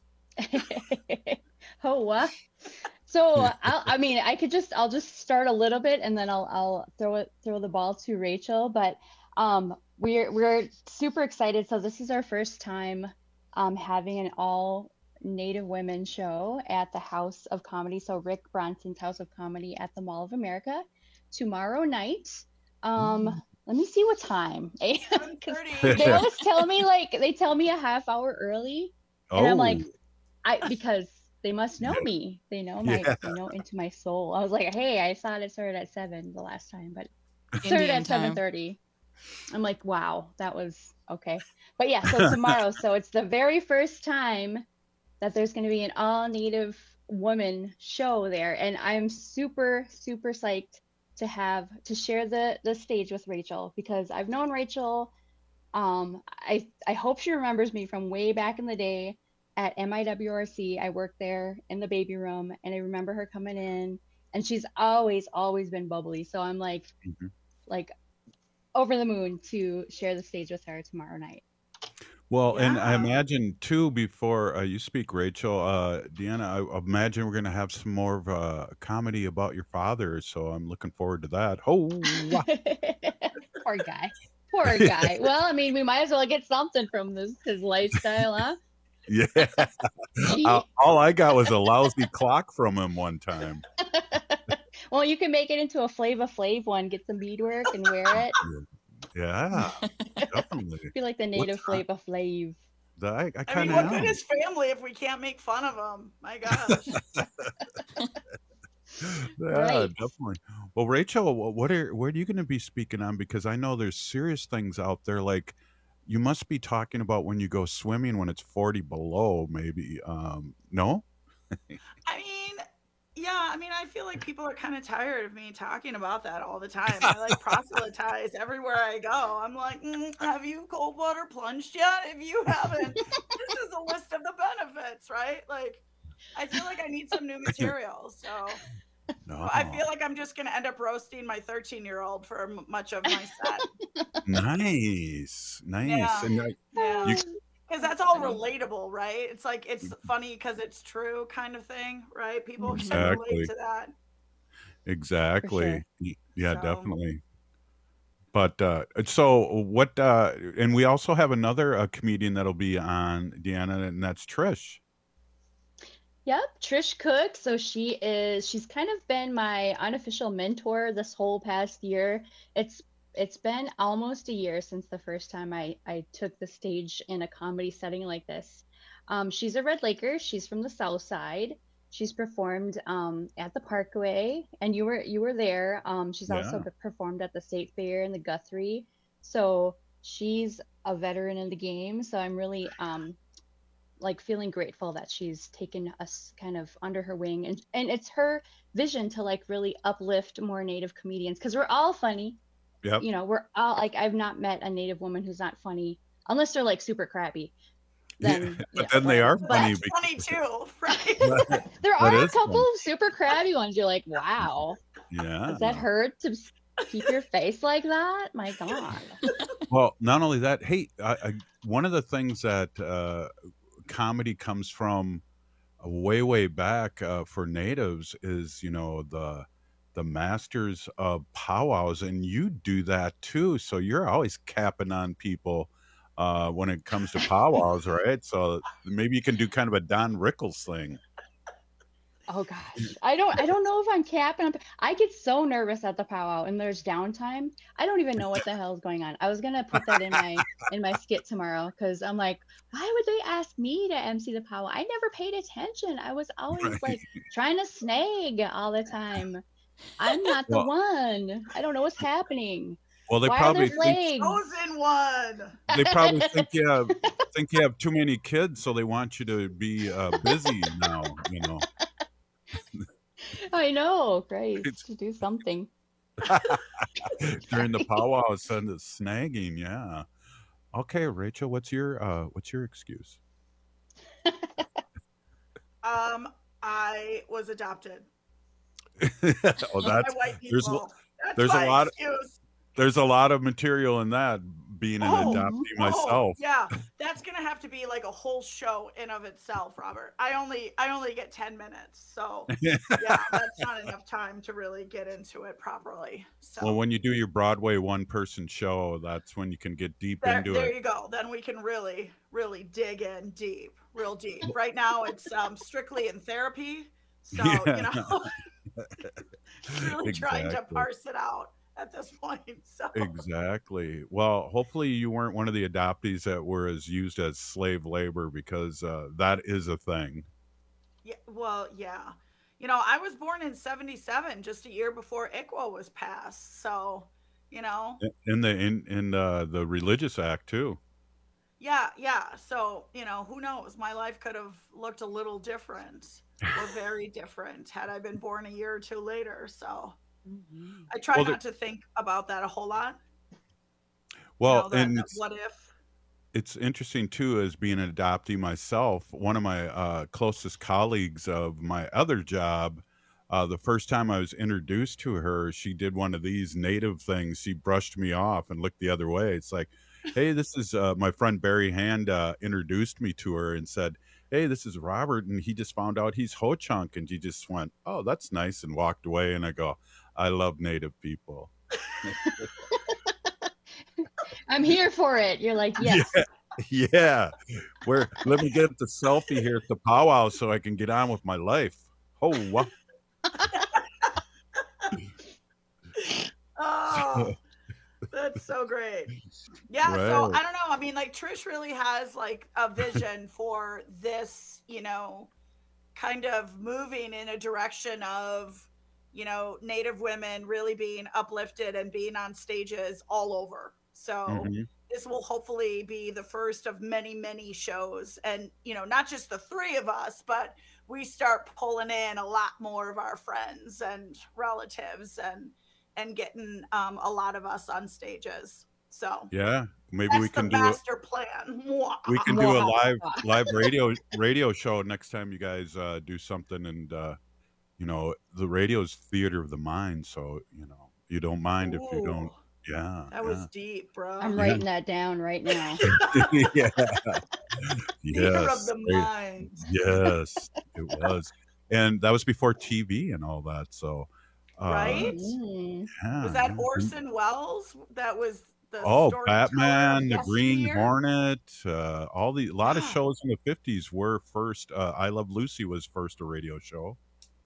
Oh, what? So I'll, I mean, I could just I'll just start a little bit, and then I'll I'll throw it throw the ball to Rachel. But um, we're we're super excited. So this is our first time um, having an all Native women show at the House of Comedy. So Rick Bronson's House of Comedy at the Mall of America tomorrow night. Um, Mm. Let me see what time. 'Cause they always tell me like they tell me a half hour early, and I'm like, Oh. I because they must know me. They know my Yeah. they know into my soul. I was like, hey, I thought it started at seven the last time, but it started Indian at seven time. thirty. I'm like, wow, that was okay. But yeah, so tomorrow, so it's the very first time that there's going to be an all Native woman show there, and I'm super super psyched to have to share the the stage with Rachel, because I've known Rachel. Um, I I hope she remembers me from way back in the day at M I W R C. I worked there in the baby room, and I remember her coming in, and she's always always been bubbly. So I'm like, Mhm. like, over the moon to share the stage with her tomorrow night. Well, and I Yeah. imagine too, before uh, you speak, Rachel, uh, Deanna, I imagine we're going to have some more of a comedy about your father. So I'm looking forward to that. Oh, wow. Poor guy. Poor guy. Well, I mean, we might as well get something from this his lifestyle, huh? Yeah. Gee. Uh, all I got was a lousy clock from him one time. Well, you can make it into a Flava Flav one. Get some beadwork and wear it. Yeah, definitely. Be like the native What's Flava Flav. that? I, I I kind mean, of what good am. is family if we can't make fun of them? My gosh. Yeah, Right. definitely. Well, Rachel, wh- what are what are you going to be speaking on? Because I know there's serious things out there. Like you must be talking about when you go swimming when it's forty below, maybe. Um, no? I mean, yeah, I mean, I feel like people are kind of tired of me talking about that all the time. I like proselytize everywhere I go. I'm like, mm, have you cold water plunged yet? If you haven't, this is a list of the benefits, right? Like, I feel like I need some new material. So No. I feel like I'm just going to end up roasting my thirteen year old for m- much of my set. Nice, nice. Yeah. And I, Yeah. you, Because that's all relatable, right? It's like it's funny because it's true kind of thing, right? People can Exactly. relate to that. exactly. Y- Yeah, So- definitely. But uh, so what? Uh, and we also have another uh, comedian that'll be on, Deanna, and that's Trish. Yep, Trish Cook. So she is, she's kind of been my unofficial mentor this whole past year. It's it's been almost a year since the first time I I took the stage in a comedy setting like this. Um, she's a Red Laker. She's from the South Side. She's performed um, at the Parkway, and you were you were there. Um, she's also Yeah. p- performed at the State Fair and the Guthrie. So she's a veteran in the game. So I'm really um, like feeling grateful that she's taken us kind of under her wing, and and it's her vision to like really uplift more Native comedians because we're all funny. Yep. You know, we're all like, I've not met a Native woman who's not funny unless they're like super crabby. Then But yeah, then they are But- funny. That's funny too, right? because- there That are a is couple funny. of super crabby ones. You're like, wow, Yeah. does that hurt to s- keep your face like that? My God. Well, not only that, hey, I, I, one of the things that uh, comedy comes from uh, way, way back uh, for natives is, you know, the the masters of powwows, and you do that too. So you're always capping on people uh, when it comes to powwows, right? So maybe you can do kind of a Don Rickles thing. Oh gosh, I don't, I don't know if I'm capping. up- I get so nervous at the powwow, and there's downtime. I don't even know what the hell is going on. I was gonna put that in my in my skit tomorrow because I'm like, why would they ask me to M C the powwow? I never paid attention. I was always Right. like trying to snag all the time. I'm not the Well- one. I don't know what's happening. Well, they Why probably are there think flags? Chosen one. they probably think you have think you have too many kids, so they want you to be uh, busy now. You know. I know, Christ, It's- to do something. During the powwow, send it snagging. Yeah. Okay, Rachel, what's your uh, what's your excuse? Um, I was adopted oh, by that's white there's a- people. That's there's a my lot- excuse. there's a lot of material in that. Being an Oh, adoptee Oh, myself. yeah, that's gonna have to be like a whole show in of itself, Robert. I only I only get ten minutes, so yeah, that's not enough time to really get into it properly. So Well, when you do your Broadway one-person show, that's when you can get deep there, into there it. you go. Then we can really really dig in deep, real deep. Right now, it's um, strictly in therapy, so you Yeah. know, really trying to Exactly. parse it out at this point. So Exactly. Well, hopefully you weren't one of the adoptees that were as used as slave labor, because uh, that is a thing. yeah, well, yeah. You know, I was born in seventy-seven, just a year before I C W A was passed. So, you know, In the in in uh, the Religious Act too. yeah, yeah. So, you know, who knows? My life could have looked a little different or very different had I been born a year or two later. So I try Well, the- not to think about that a whole lot. Well, you know, that, and that it's, what if? it's interesting too, as being an adoptee myself. One of my uh, closest colleagues of my other job uh, the first time I was introduced to her, she did one of these native things. She brushed me off and looked the other way. It's like, hey, this is uh, my friend Barry Hand uh, introduced me to her and said, hey, this is Robert, and he just found out he's Ho-Chunk, and she just went, oh, that's nice, and walked away. And I go, I love native people. I'm here for it. You're like, yes. Yeah, yeah. Where let me get the selfie here at the powwow so I can get on with my life. Oh, wow. Oh, that's so great. Yeah, Right. so I don't know. I mean, like Trish really has like a vision for this, you know, kind of moving in a direction of, you know, Native women really being uplifted and being on stages all over. So Mhm. this will hopefully be the first of many, many shows. And, you know, not just the three of us, but we start pulling in a lot more of our friends and relatives and and getting um, a lot of us on stages. So Yeah, maybe that's we can the do a, master plan. we can do a live live radio radio show next time you guys uh, do something, and uh, you know, the radio's theater of the mind, so you know, you don't mind if you don't. Yeah, That was deep, bro. I'm Yeah. writing that down right now. yeah. Theater of Yes. the Right. mind. Yes, it was. And that was before T V and all that. So, uh, Right? yeah, Was that yeah. Orson Welles? That was the Oh, storyteller Batman, of the Green yesteryear? Hornet, uh, all the, a lot of shows in the fifties were first. Uh, I Love Lucy was first a radio show.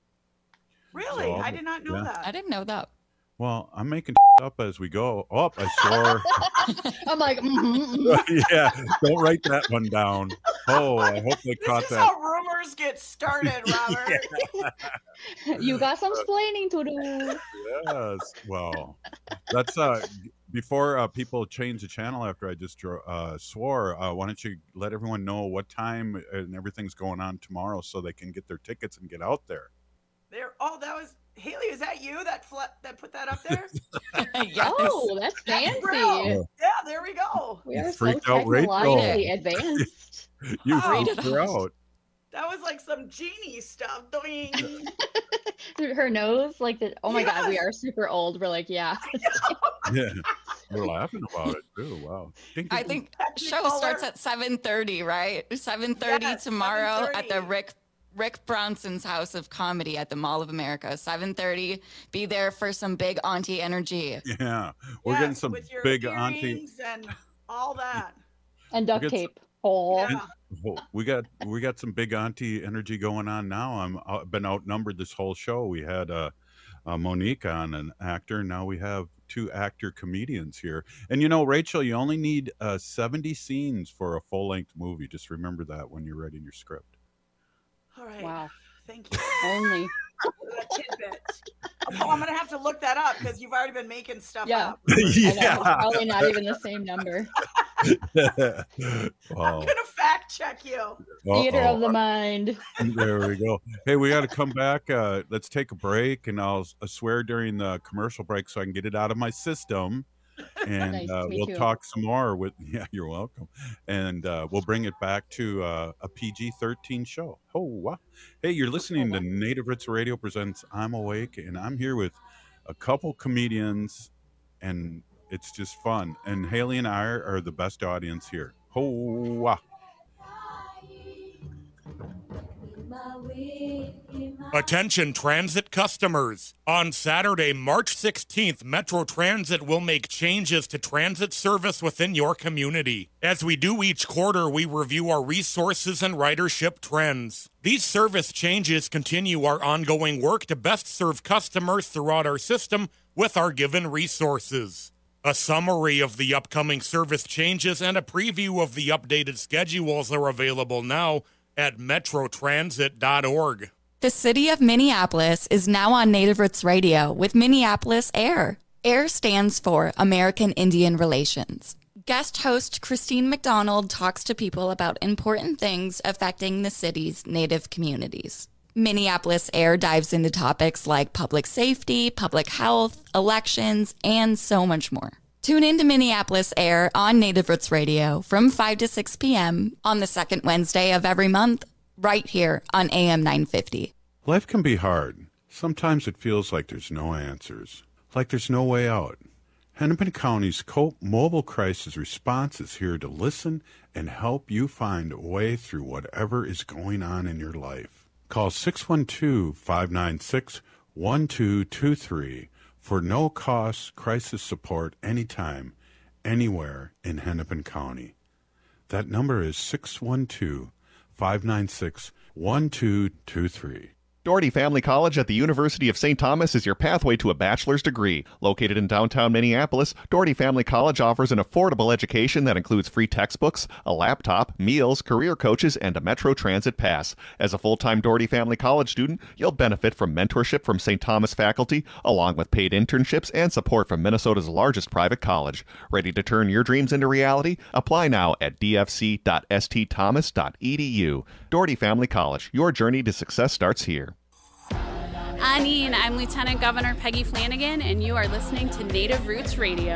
Really? So, I did not know yeah. that. I didn't know that. Well, I'm making up as we go. Oh, I swore. I'm like, mm-hmm. Yeah, don't write that one down. Oh, I hope they caught This is that. how rumors get started, Robert. You got some splaining to do. Yes. Well, that's uh before uh, people change the channel after I just dro- uh, swore. Uh, why don't you let everyone know what time and everything's going on tomorrow so they can get their tickets and get out there? There. Oh, that was Haley. Is that you that fle- that put that up there? Yes. Oh, that's That's fancy. real. Yeah, there we go. We are so Freaked out Rachel. technologically advanced. You Oh. freaked her out. That was like some genie stuff. Doing. Through her nose, like the. Oh my God, we Yes. are super old. We're like, yeah. Yeah, we're laughing about it too. Wow. I think show starts at seven thirty, right? seven thirty Yes, tomorrow at the seven thirty. Rick Rick Bronson's House of Comedy at the Mall of America. seven thirty. Be there for some big auntie energy. Yeah, we're getting Yes, some with your big auntie. earrings and all that. And duct We'll get tape. Oh. Yeah. Oh, we got we got some big auntie energy going on now. I'm I've been outnumbered this whole show. We had uh, uh, Monique on, an actor. Now we have two actor comedians here. And you know, Rachel, you only need uh, seventy scenes for a full length movie. Just remember that when you're writing your script. All right. Wow. Thank you. Only. for that tidbit. Oh, I'm gonna have to look that up because you've already been making stuff Yeah. up. I know. It's probably not even the same number. I'm Wow. gonna fact check you. Theater Uh-oh. of the mind. There we go. Hey, we got to come back. Uh, let's take a break, and I'll s- swear during the commercial break so I can get it out of my system. And Nice, uh, me we'll too. talk some more with. Yeah, you're welcome. And uh, we'll bring it back to uh, a P G thirteen show. Oh, wow. Hey, you're listening to Native Roots Radio presents I'm Awake, and I'm here with a couple comedians, and it's just fun. And Haley and I are, are the best audience here. Oh, wow. Attention transit customers. On Saturday, March sixteenth, Metro Transit will make changes to transit service within your community. As we do each quarter, we review our resources and ridership trends. These service changes continue our ongoing work to best serve customers throughout our system with our given resources. A summary of the upcoming service changes and a preview of the updated schedules are available now at metro transit dot org. The city of Minneapolis is now on Native Roots Radio with Minneapolis AIR. AIR stands for American Indian Relations. Guest host Christine McDonald talks to people about important things affecting the city's Native communities. Minneapolis AIR dives into topics like public safety, public health, elections, and so much more. Tune in to Minneapolis AIR on Native Roots Radio from five to six p.m. on the second Wednesday of every month, right here on A M nine fifty. Life can be hard. Sometimes it feels like there's no answers, like there's no way out. Hennepin County's COPE Mobile Crisis Response is here to listen and help you find a way through whatever is going on in your life. Call six one two, five nine six, one two two three for no-cost crisis support anytime, anywhere in Hennepin County. That number is six one two, five nine six, one two two three. Doherty Family College at the University of Saint Thomas is your pathway to a bachelor's degree. Located in downtown Minneapolis, Doherty Family College offers an affordable education that includes free textbooks, a laptop, meals, career coaches, and a Metro Transit pass. As a full-time Doherty Family College student, you'll benefit from mentorship from Saint Thomas faculty, along with paid internships and support from Minnesota's largest private college. Ready to turn your dreams into reality? Apply now at d f c dot s t thomas dot e d u. Doherty Family College, your journey to success starts here. Anine, I'm Lieutenant Governor Peggy Flanagan, and you are listening to Native Roots Radio.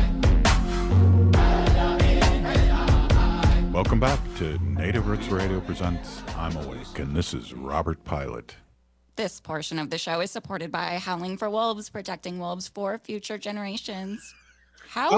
Welcome back to Native Roots Radio presents I'm Awake, and this is Robert Pilot. This portion of the show is supported by Howling for Wolves, protecting wolves for future generations. How?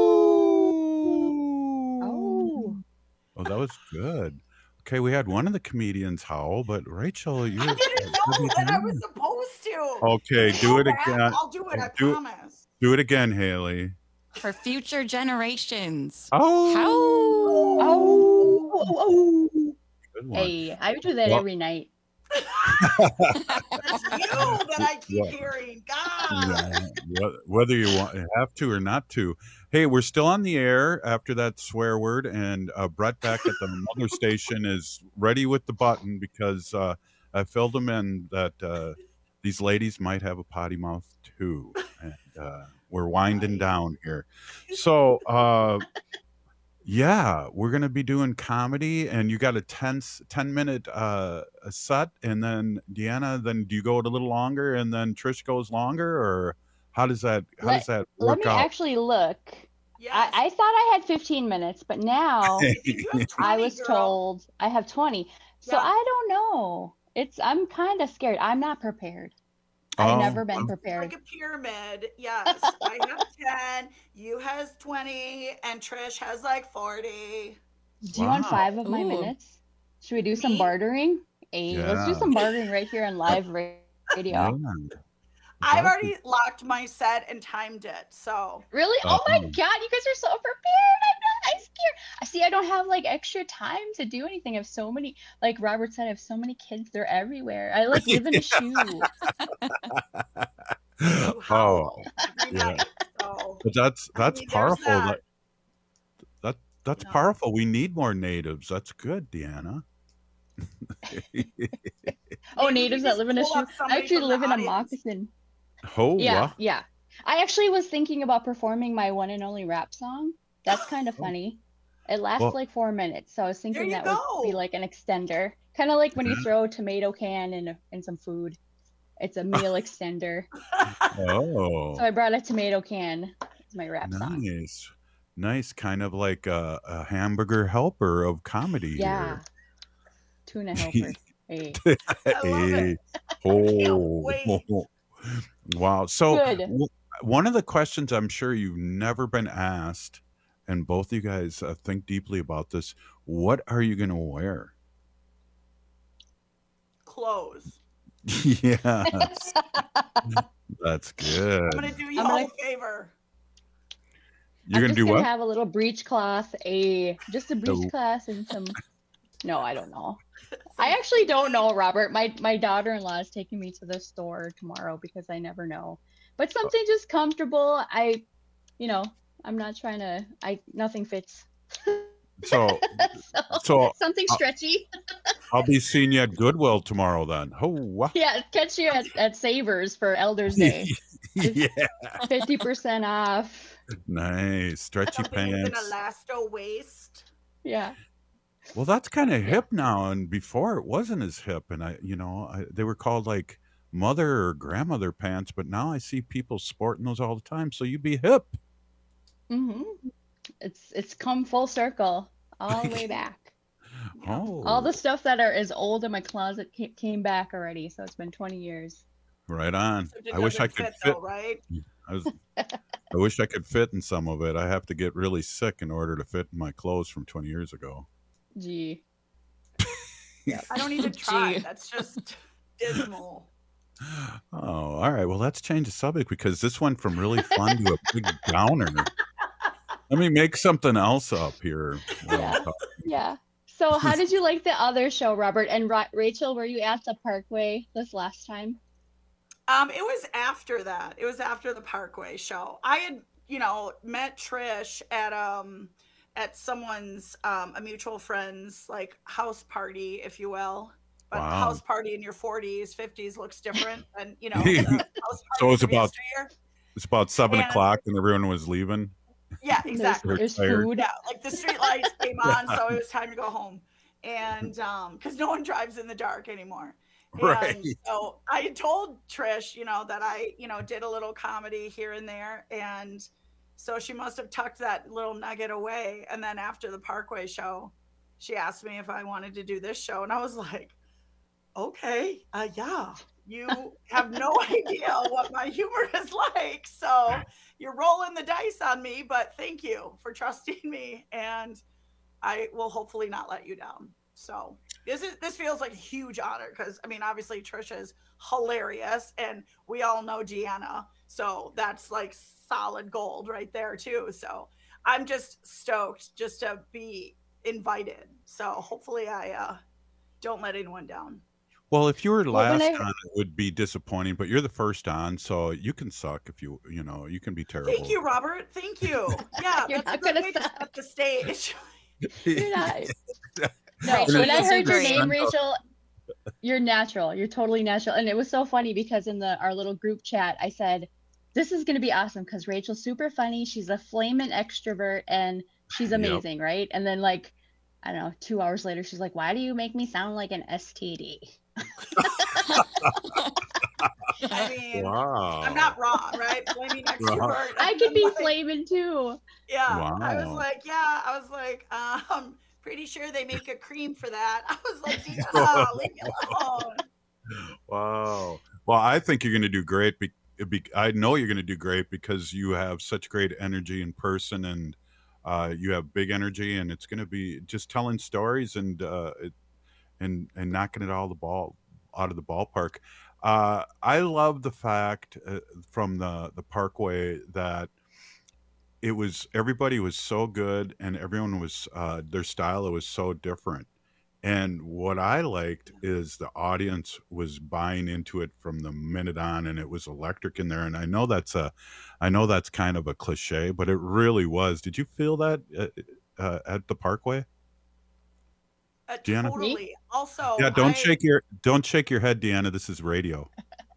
Oh. Oh. Oh, that was good. Okay, we had one of the comedians howl, but Rachel, you I didn't know that I was supposed to. Okay, do it Go back. again. I'll do it, I do, promise. Do it again, Haley. For future generations. Oh. How? Oh. oh, oh. Good one. Hey, I do that Well- every night. That's you that I keep Yeah. hearing. God. Yeah, wh- whether you want have to or not to. Hey, we're still on the air after that swear word, and uh, Brett back at the mother station is ready with the button because uh, I filled him in that uh, these ladies might have a potty mouth too, and uh, we're winding down here. So, uh, yeah, we're gonna be doing comedy, and you got a ten, ten minute uh, a set, and then Deanna, then do you go a little longer, and then Trish goes longer, or how does that how Let, does that let work me out? actually look. I, I thought I had fifteen minutes, but now I was told I have twenty. So Yeah. I don't know. It's I'm kind of scared. I'm not prepared. I've Oh, never been um, prepared. Like a pyramid. Yes. I have ten. You has twenty. And Trish has like forty. Do you want Wow. five of my Ooh. minutes? Should we do some bartering? Hey, let's do Yeah. some bartering right here on live ra- radio. Yeah. I've already locked my set and timed it. So Really? Oh my Um, god, you guys are so prepared. I'm not I'm scared. I see I don't have like extra time to do anything. I have so many, like Robert said, I have so many kids, they're everywhere. I like live in a shoe. Oh, yeah. So But that's that's mean, there's powerful. that. That, that that's powerful. We need more natives. That's good, Deanna. Oh, natives that just live in a pull shoe. up I somebody actually from the live in a audience. moccasin. Oh, Yeah, wow. yeah. I actually was thinking about performing my one and only rap song. That's kind of Oh. funny. It lasts Well- like four minutes, so I was thinking you that would be go. like an extender, kind of like when you Mhm. throw a tomato can in a, in some food. It's a meal extender. Oh, So I brought a tomato can as my rap song. nice, nice. Kind of like a, a hamburger helper of comedy Yeah, tuna helper. Hey. here. love Hey. it. Oh, wait. wow. So Good. w- one of the questions I'm sure you've never been asked, and both of you guys uh, think deeply about this. What are you going to wear? clothes. Yes, that's good. I'm gonna do you I'm all gonna- a favor. You're I'm gonna just do gonna what? have a little breechcloth, a just a No. breechcloth and some. No, I don't know. I actually don't know, Robert. My my daughter-in-law is taking me to the store tomorrow because I never know. But something just comfortable. I, you know, I'm not trying to. I nothing fits. So, so, so something uh, stretchy. I'll be seeing you at Goodwill tomorrow then. Oh, wow. Yeah, catch you at, at Savers for Elders Day. Yeah. Fifty percent off. Nice. Stretchy Something with an pants. elasto waist. Yeah. Well, that's kind of hip now, and before it wasn't as hip. And I, you know, I, they were called like mother or grandmother pants, but now I see people sporting those all the time. So you be hip. hmm It's it's come full circle all the way back. Oh, All the stuff that are is old in my closet ca- came back already, so it's been twenty years. Right on. So it I wish I doesn't could fit, fit. though, right? I was. I wish I could fit in some of it. I have to get really sick in order to fit in my clothes from twenty years ago. Gee. I don't even try. Gee. That's just dismal. Oh, all right. Well, let's change the subject because this went from really fun to a big downer. Let me make something else up here. Yeah. Yeah. So, how did you like the other show, Robert? And Ra- Rachel, were you at the Parkway this last time? Um, it was after that. It was after the Parkway show. I had, you know, met Trish at um at someone's um a mutual friend's like house party, if you will. But Wow. house party in your forties, fifties looks different than, you know, the house So it's parties of about yesteryear. it's about seven And- o'clock and everyone was leaving. Yeah, exactly. There's food. Yeah, like the street lights came on, so it was time to go home. And um, because no one drives in the dark anymore. And Right. so I told Trish, you know, that I, you know, did a little comedy here and there. And so she must have tucked that little nugget away. And then after the Parkway show, she asked me if I wanted to do this show. And I was like, okay, uh, yeah, you have no idea what my humor is like. So you're rolling the dice on me, but thank you for trusting me. And I will hopefully not let you down. So this is this feels like a huge honor because I mean, obviously Trisha is hilarious and we all know Deanna. So that's like solid gold right there too. So I'm just stoked just to be invited. So hopefully I uh, don't let anyone down. Well, if you were Well, last when I- on, it would be disappointing. But you're the first on, so you can suck if you you know you can be terrible. Thank you, Robert. Thank you. Yeah, You're that's not a good gonna way to set the stage. You're not. No, Rachel, when I you'll do heard your great. name, Rachel, you're natural. You're totally natural. And it was so funny because in the our little group chat, I said, this is going to be awesome because Rachel's super funny. She's a flaming extrovert and she's Yep. amazing, right? And then like, I don't know, two hours later, she's like, why do you make me sound like an S T D? I mean, Wow. I'm not wrong, right? Blaming extrovert. I could be flaming too. Yeah, I was Wow. like, yeah, I was like, um, pretty sure they make a cream for that. I was like, Deanna, leave me alone. Wow. Well, I think you're going to do great. Be, be, I know you're going to do great because you have such great energy in person and uh, you have big energy, and it's going to be just telling stories and uh, it, and and knocking it all the ball out of the ballpark. Uh, I love the fact uh, from the the Parkway that it was everybody was so good and everyone was uh, their style was so different. And what I liked is the audience was buying into it from the minute on, and it was electric in there. And I know that's a, I know that's kind of a cliche, but it really was. Did you feel that uh, uh, at the Parkway? Uh, Deanna? totally. Also, Yeah, don't I- shake your don't shake your head, Deanna. This is radio.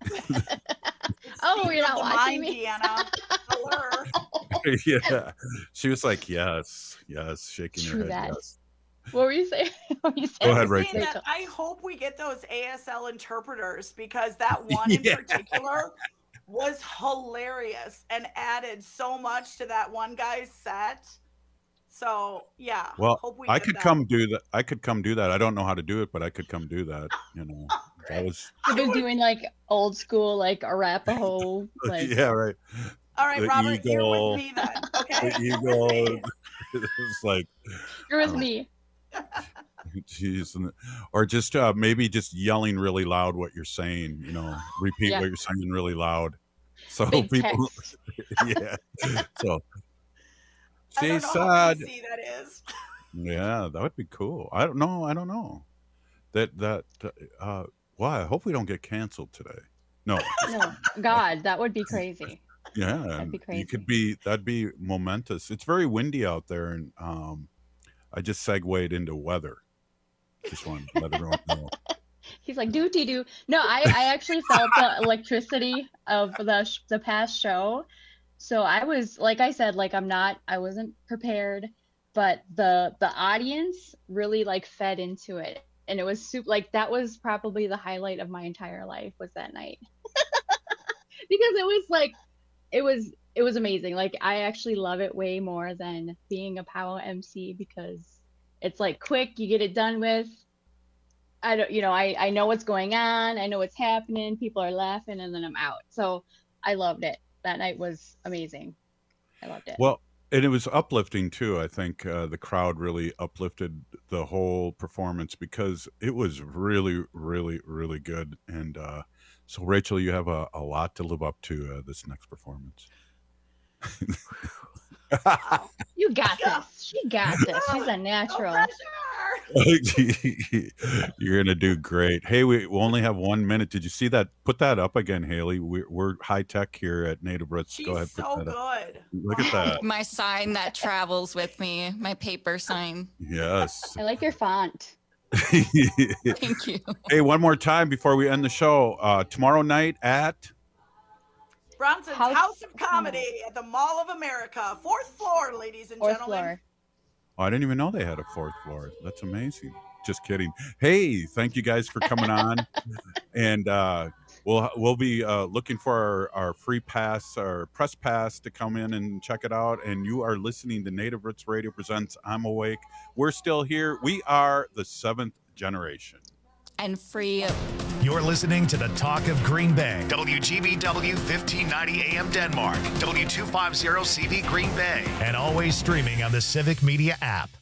Oh, Speaker you're of not the watching mind, me? Deanna. Alert. Yeah, she was like, yes, yes, shaking True her head. that. Yes. What were you saying? What were you saying? Go ahead, I'm saying Rachel. that I hope we get those A S L interpreters because that one in Yeah. particular was hilarious and added so much to that one guy's set. So yeah, Well, hope we I get could that. come do that. I could come do that. I don't know how to do it, but I could come do that. You know, that was You've been doing like old school, like Arapaho, like yeah, right. All right, The Robert, you're eagle. with me then. Okay. The ego. It's like, you're with me. geez, and- or just uh, maybe just yelling really loud what you're saying. You know, repeat Yeah. what you're saying really loud, so Big people. text. Yeah. So I she don't know how said, easy that is. yeah, that would be cool. I don't know. I don't know. That that. Uh, why? I hope we don't get canceled today. No. No, God, that would be crazy. Yeah, That'd be and crazy. you could be that'd be momentous. It's very windy out there, and um, I just segued into weather. Just wanted to let everyone know. He's like doo doo doo. No, I I actually felt the electricity of the sh- the past show. So I was like I said, like I'm not, I wasn't prepared, but the the audience really like fed into it, and it was super. Like that was probably the highlight of my entire life was that night, because it was like, it was it was amazing. Like I actually love it way more than being a P O W M C because it's like quick, you get it done with. I don't, you know, I, I know what's going on. I know what's happening. People are laughing, and then I'm out. So I loved it. That night was amazing. I loved it. Well, and it was uplifting too. I think uh, the crowd really uplifted the whole performance because it was really, really, really good. And uh, so, Rachel, you have a, a lot to live up to uh, this next performance. You got this. She got this. She's a natural. You're gonna do great. Hey, we, we only have one minute. Did you see that? Put that up again, Haley. We're, we're high tech here at Native Roots. She's Go ahead. so put that good. Up. Look at that. My sign that travels with me, my paper sign. Yes. I like your font. Thank you. Hey, one more time before we end the show. Uh, tomorrow night at Bronson's House, House of Comedy at the Mall of America, fourth floor, ladies and fourth gentlemen. Floor. Oh, I didn't even know they had a fourth floor. That's amazing. Just kidding. Hey, thank you guys for coming on. And uh, we'll we'll be uh, looking for our, our free pass, our press pass to come in and check it out. And you are listening to Native Roots Radio Presents I'm Awake. We're still here. We are the seventh generation. And free. You're listening to the Talk of Green Bay. W G B W fifteen ninety A M Denmark. W two fifty C V Green Bay. And always streaming on the Civic Media app.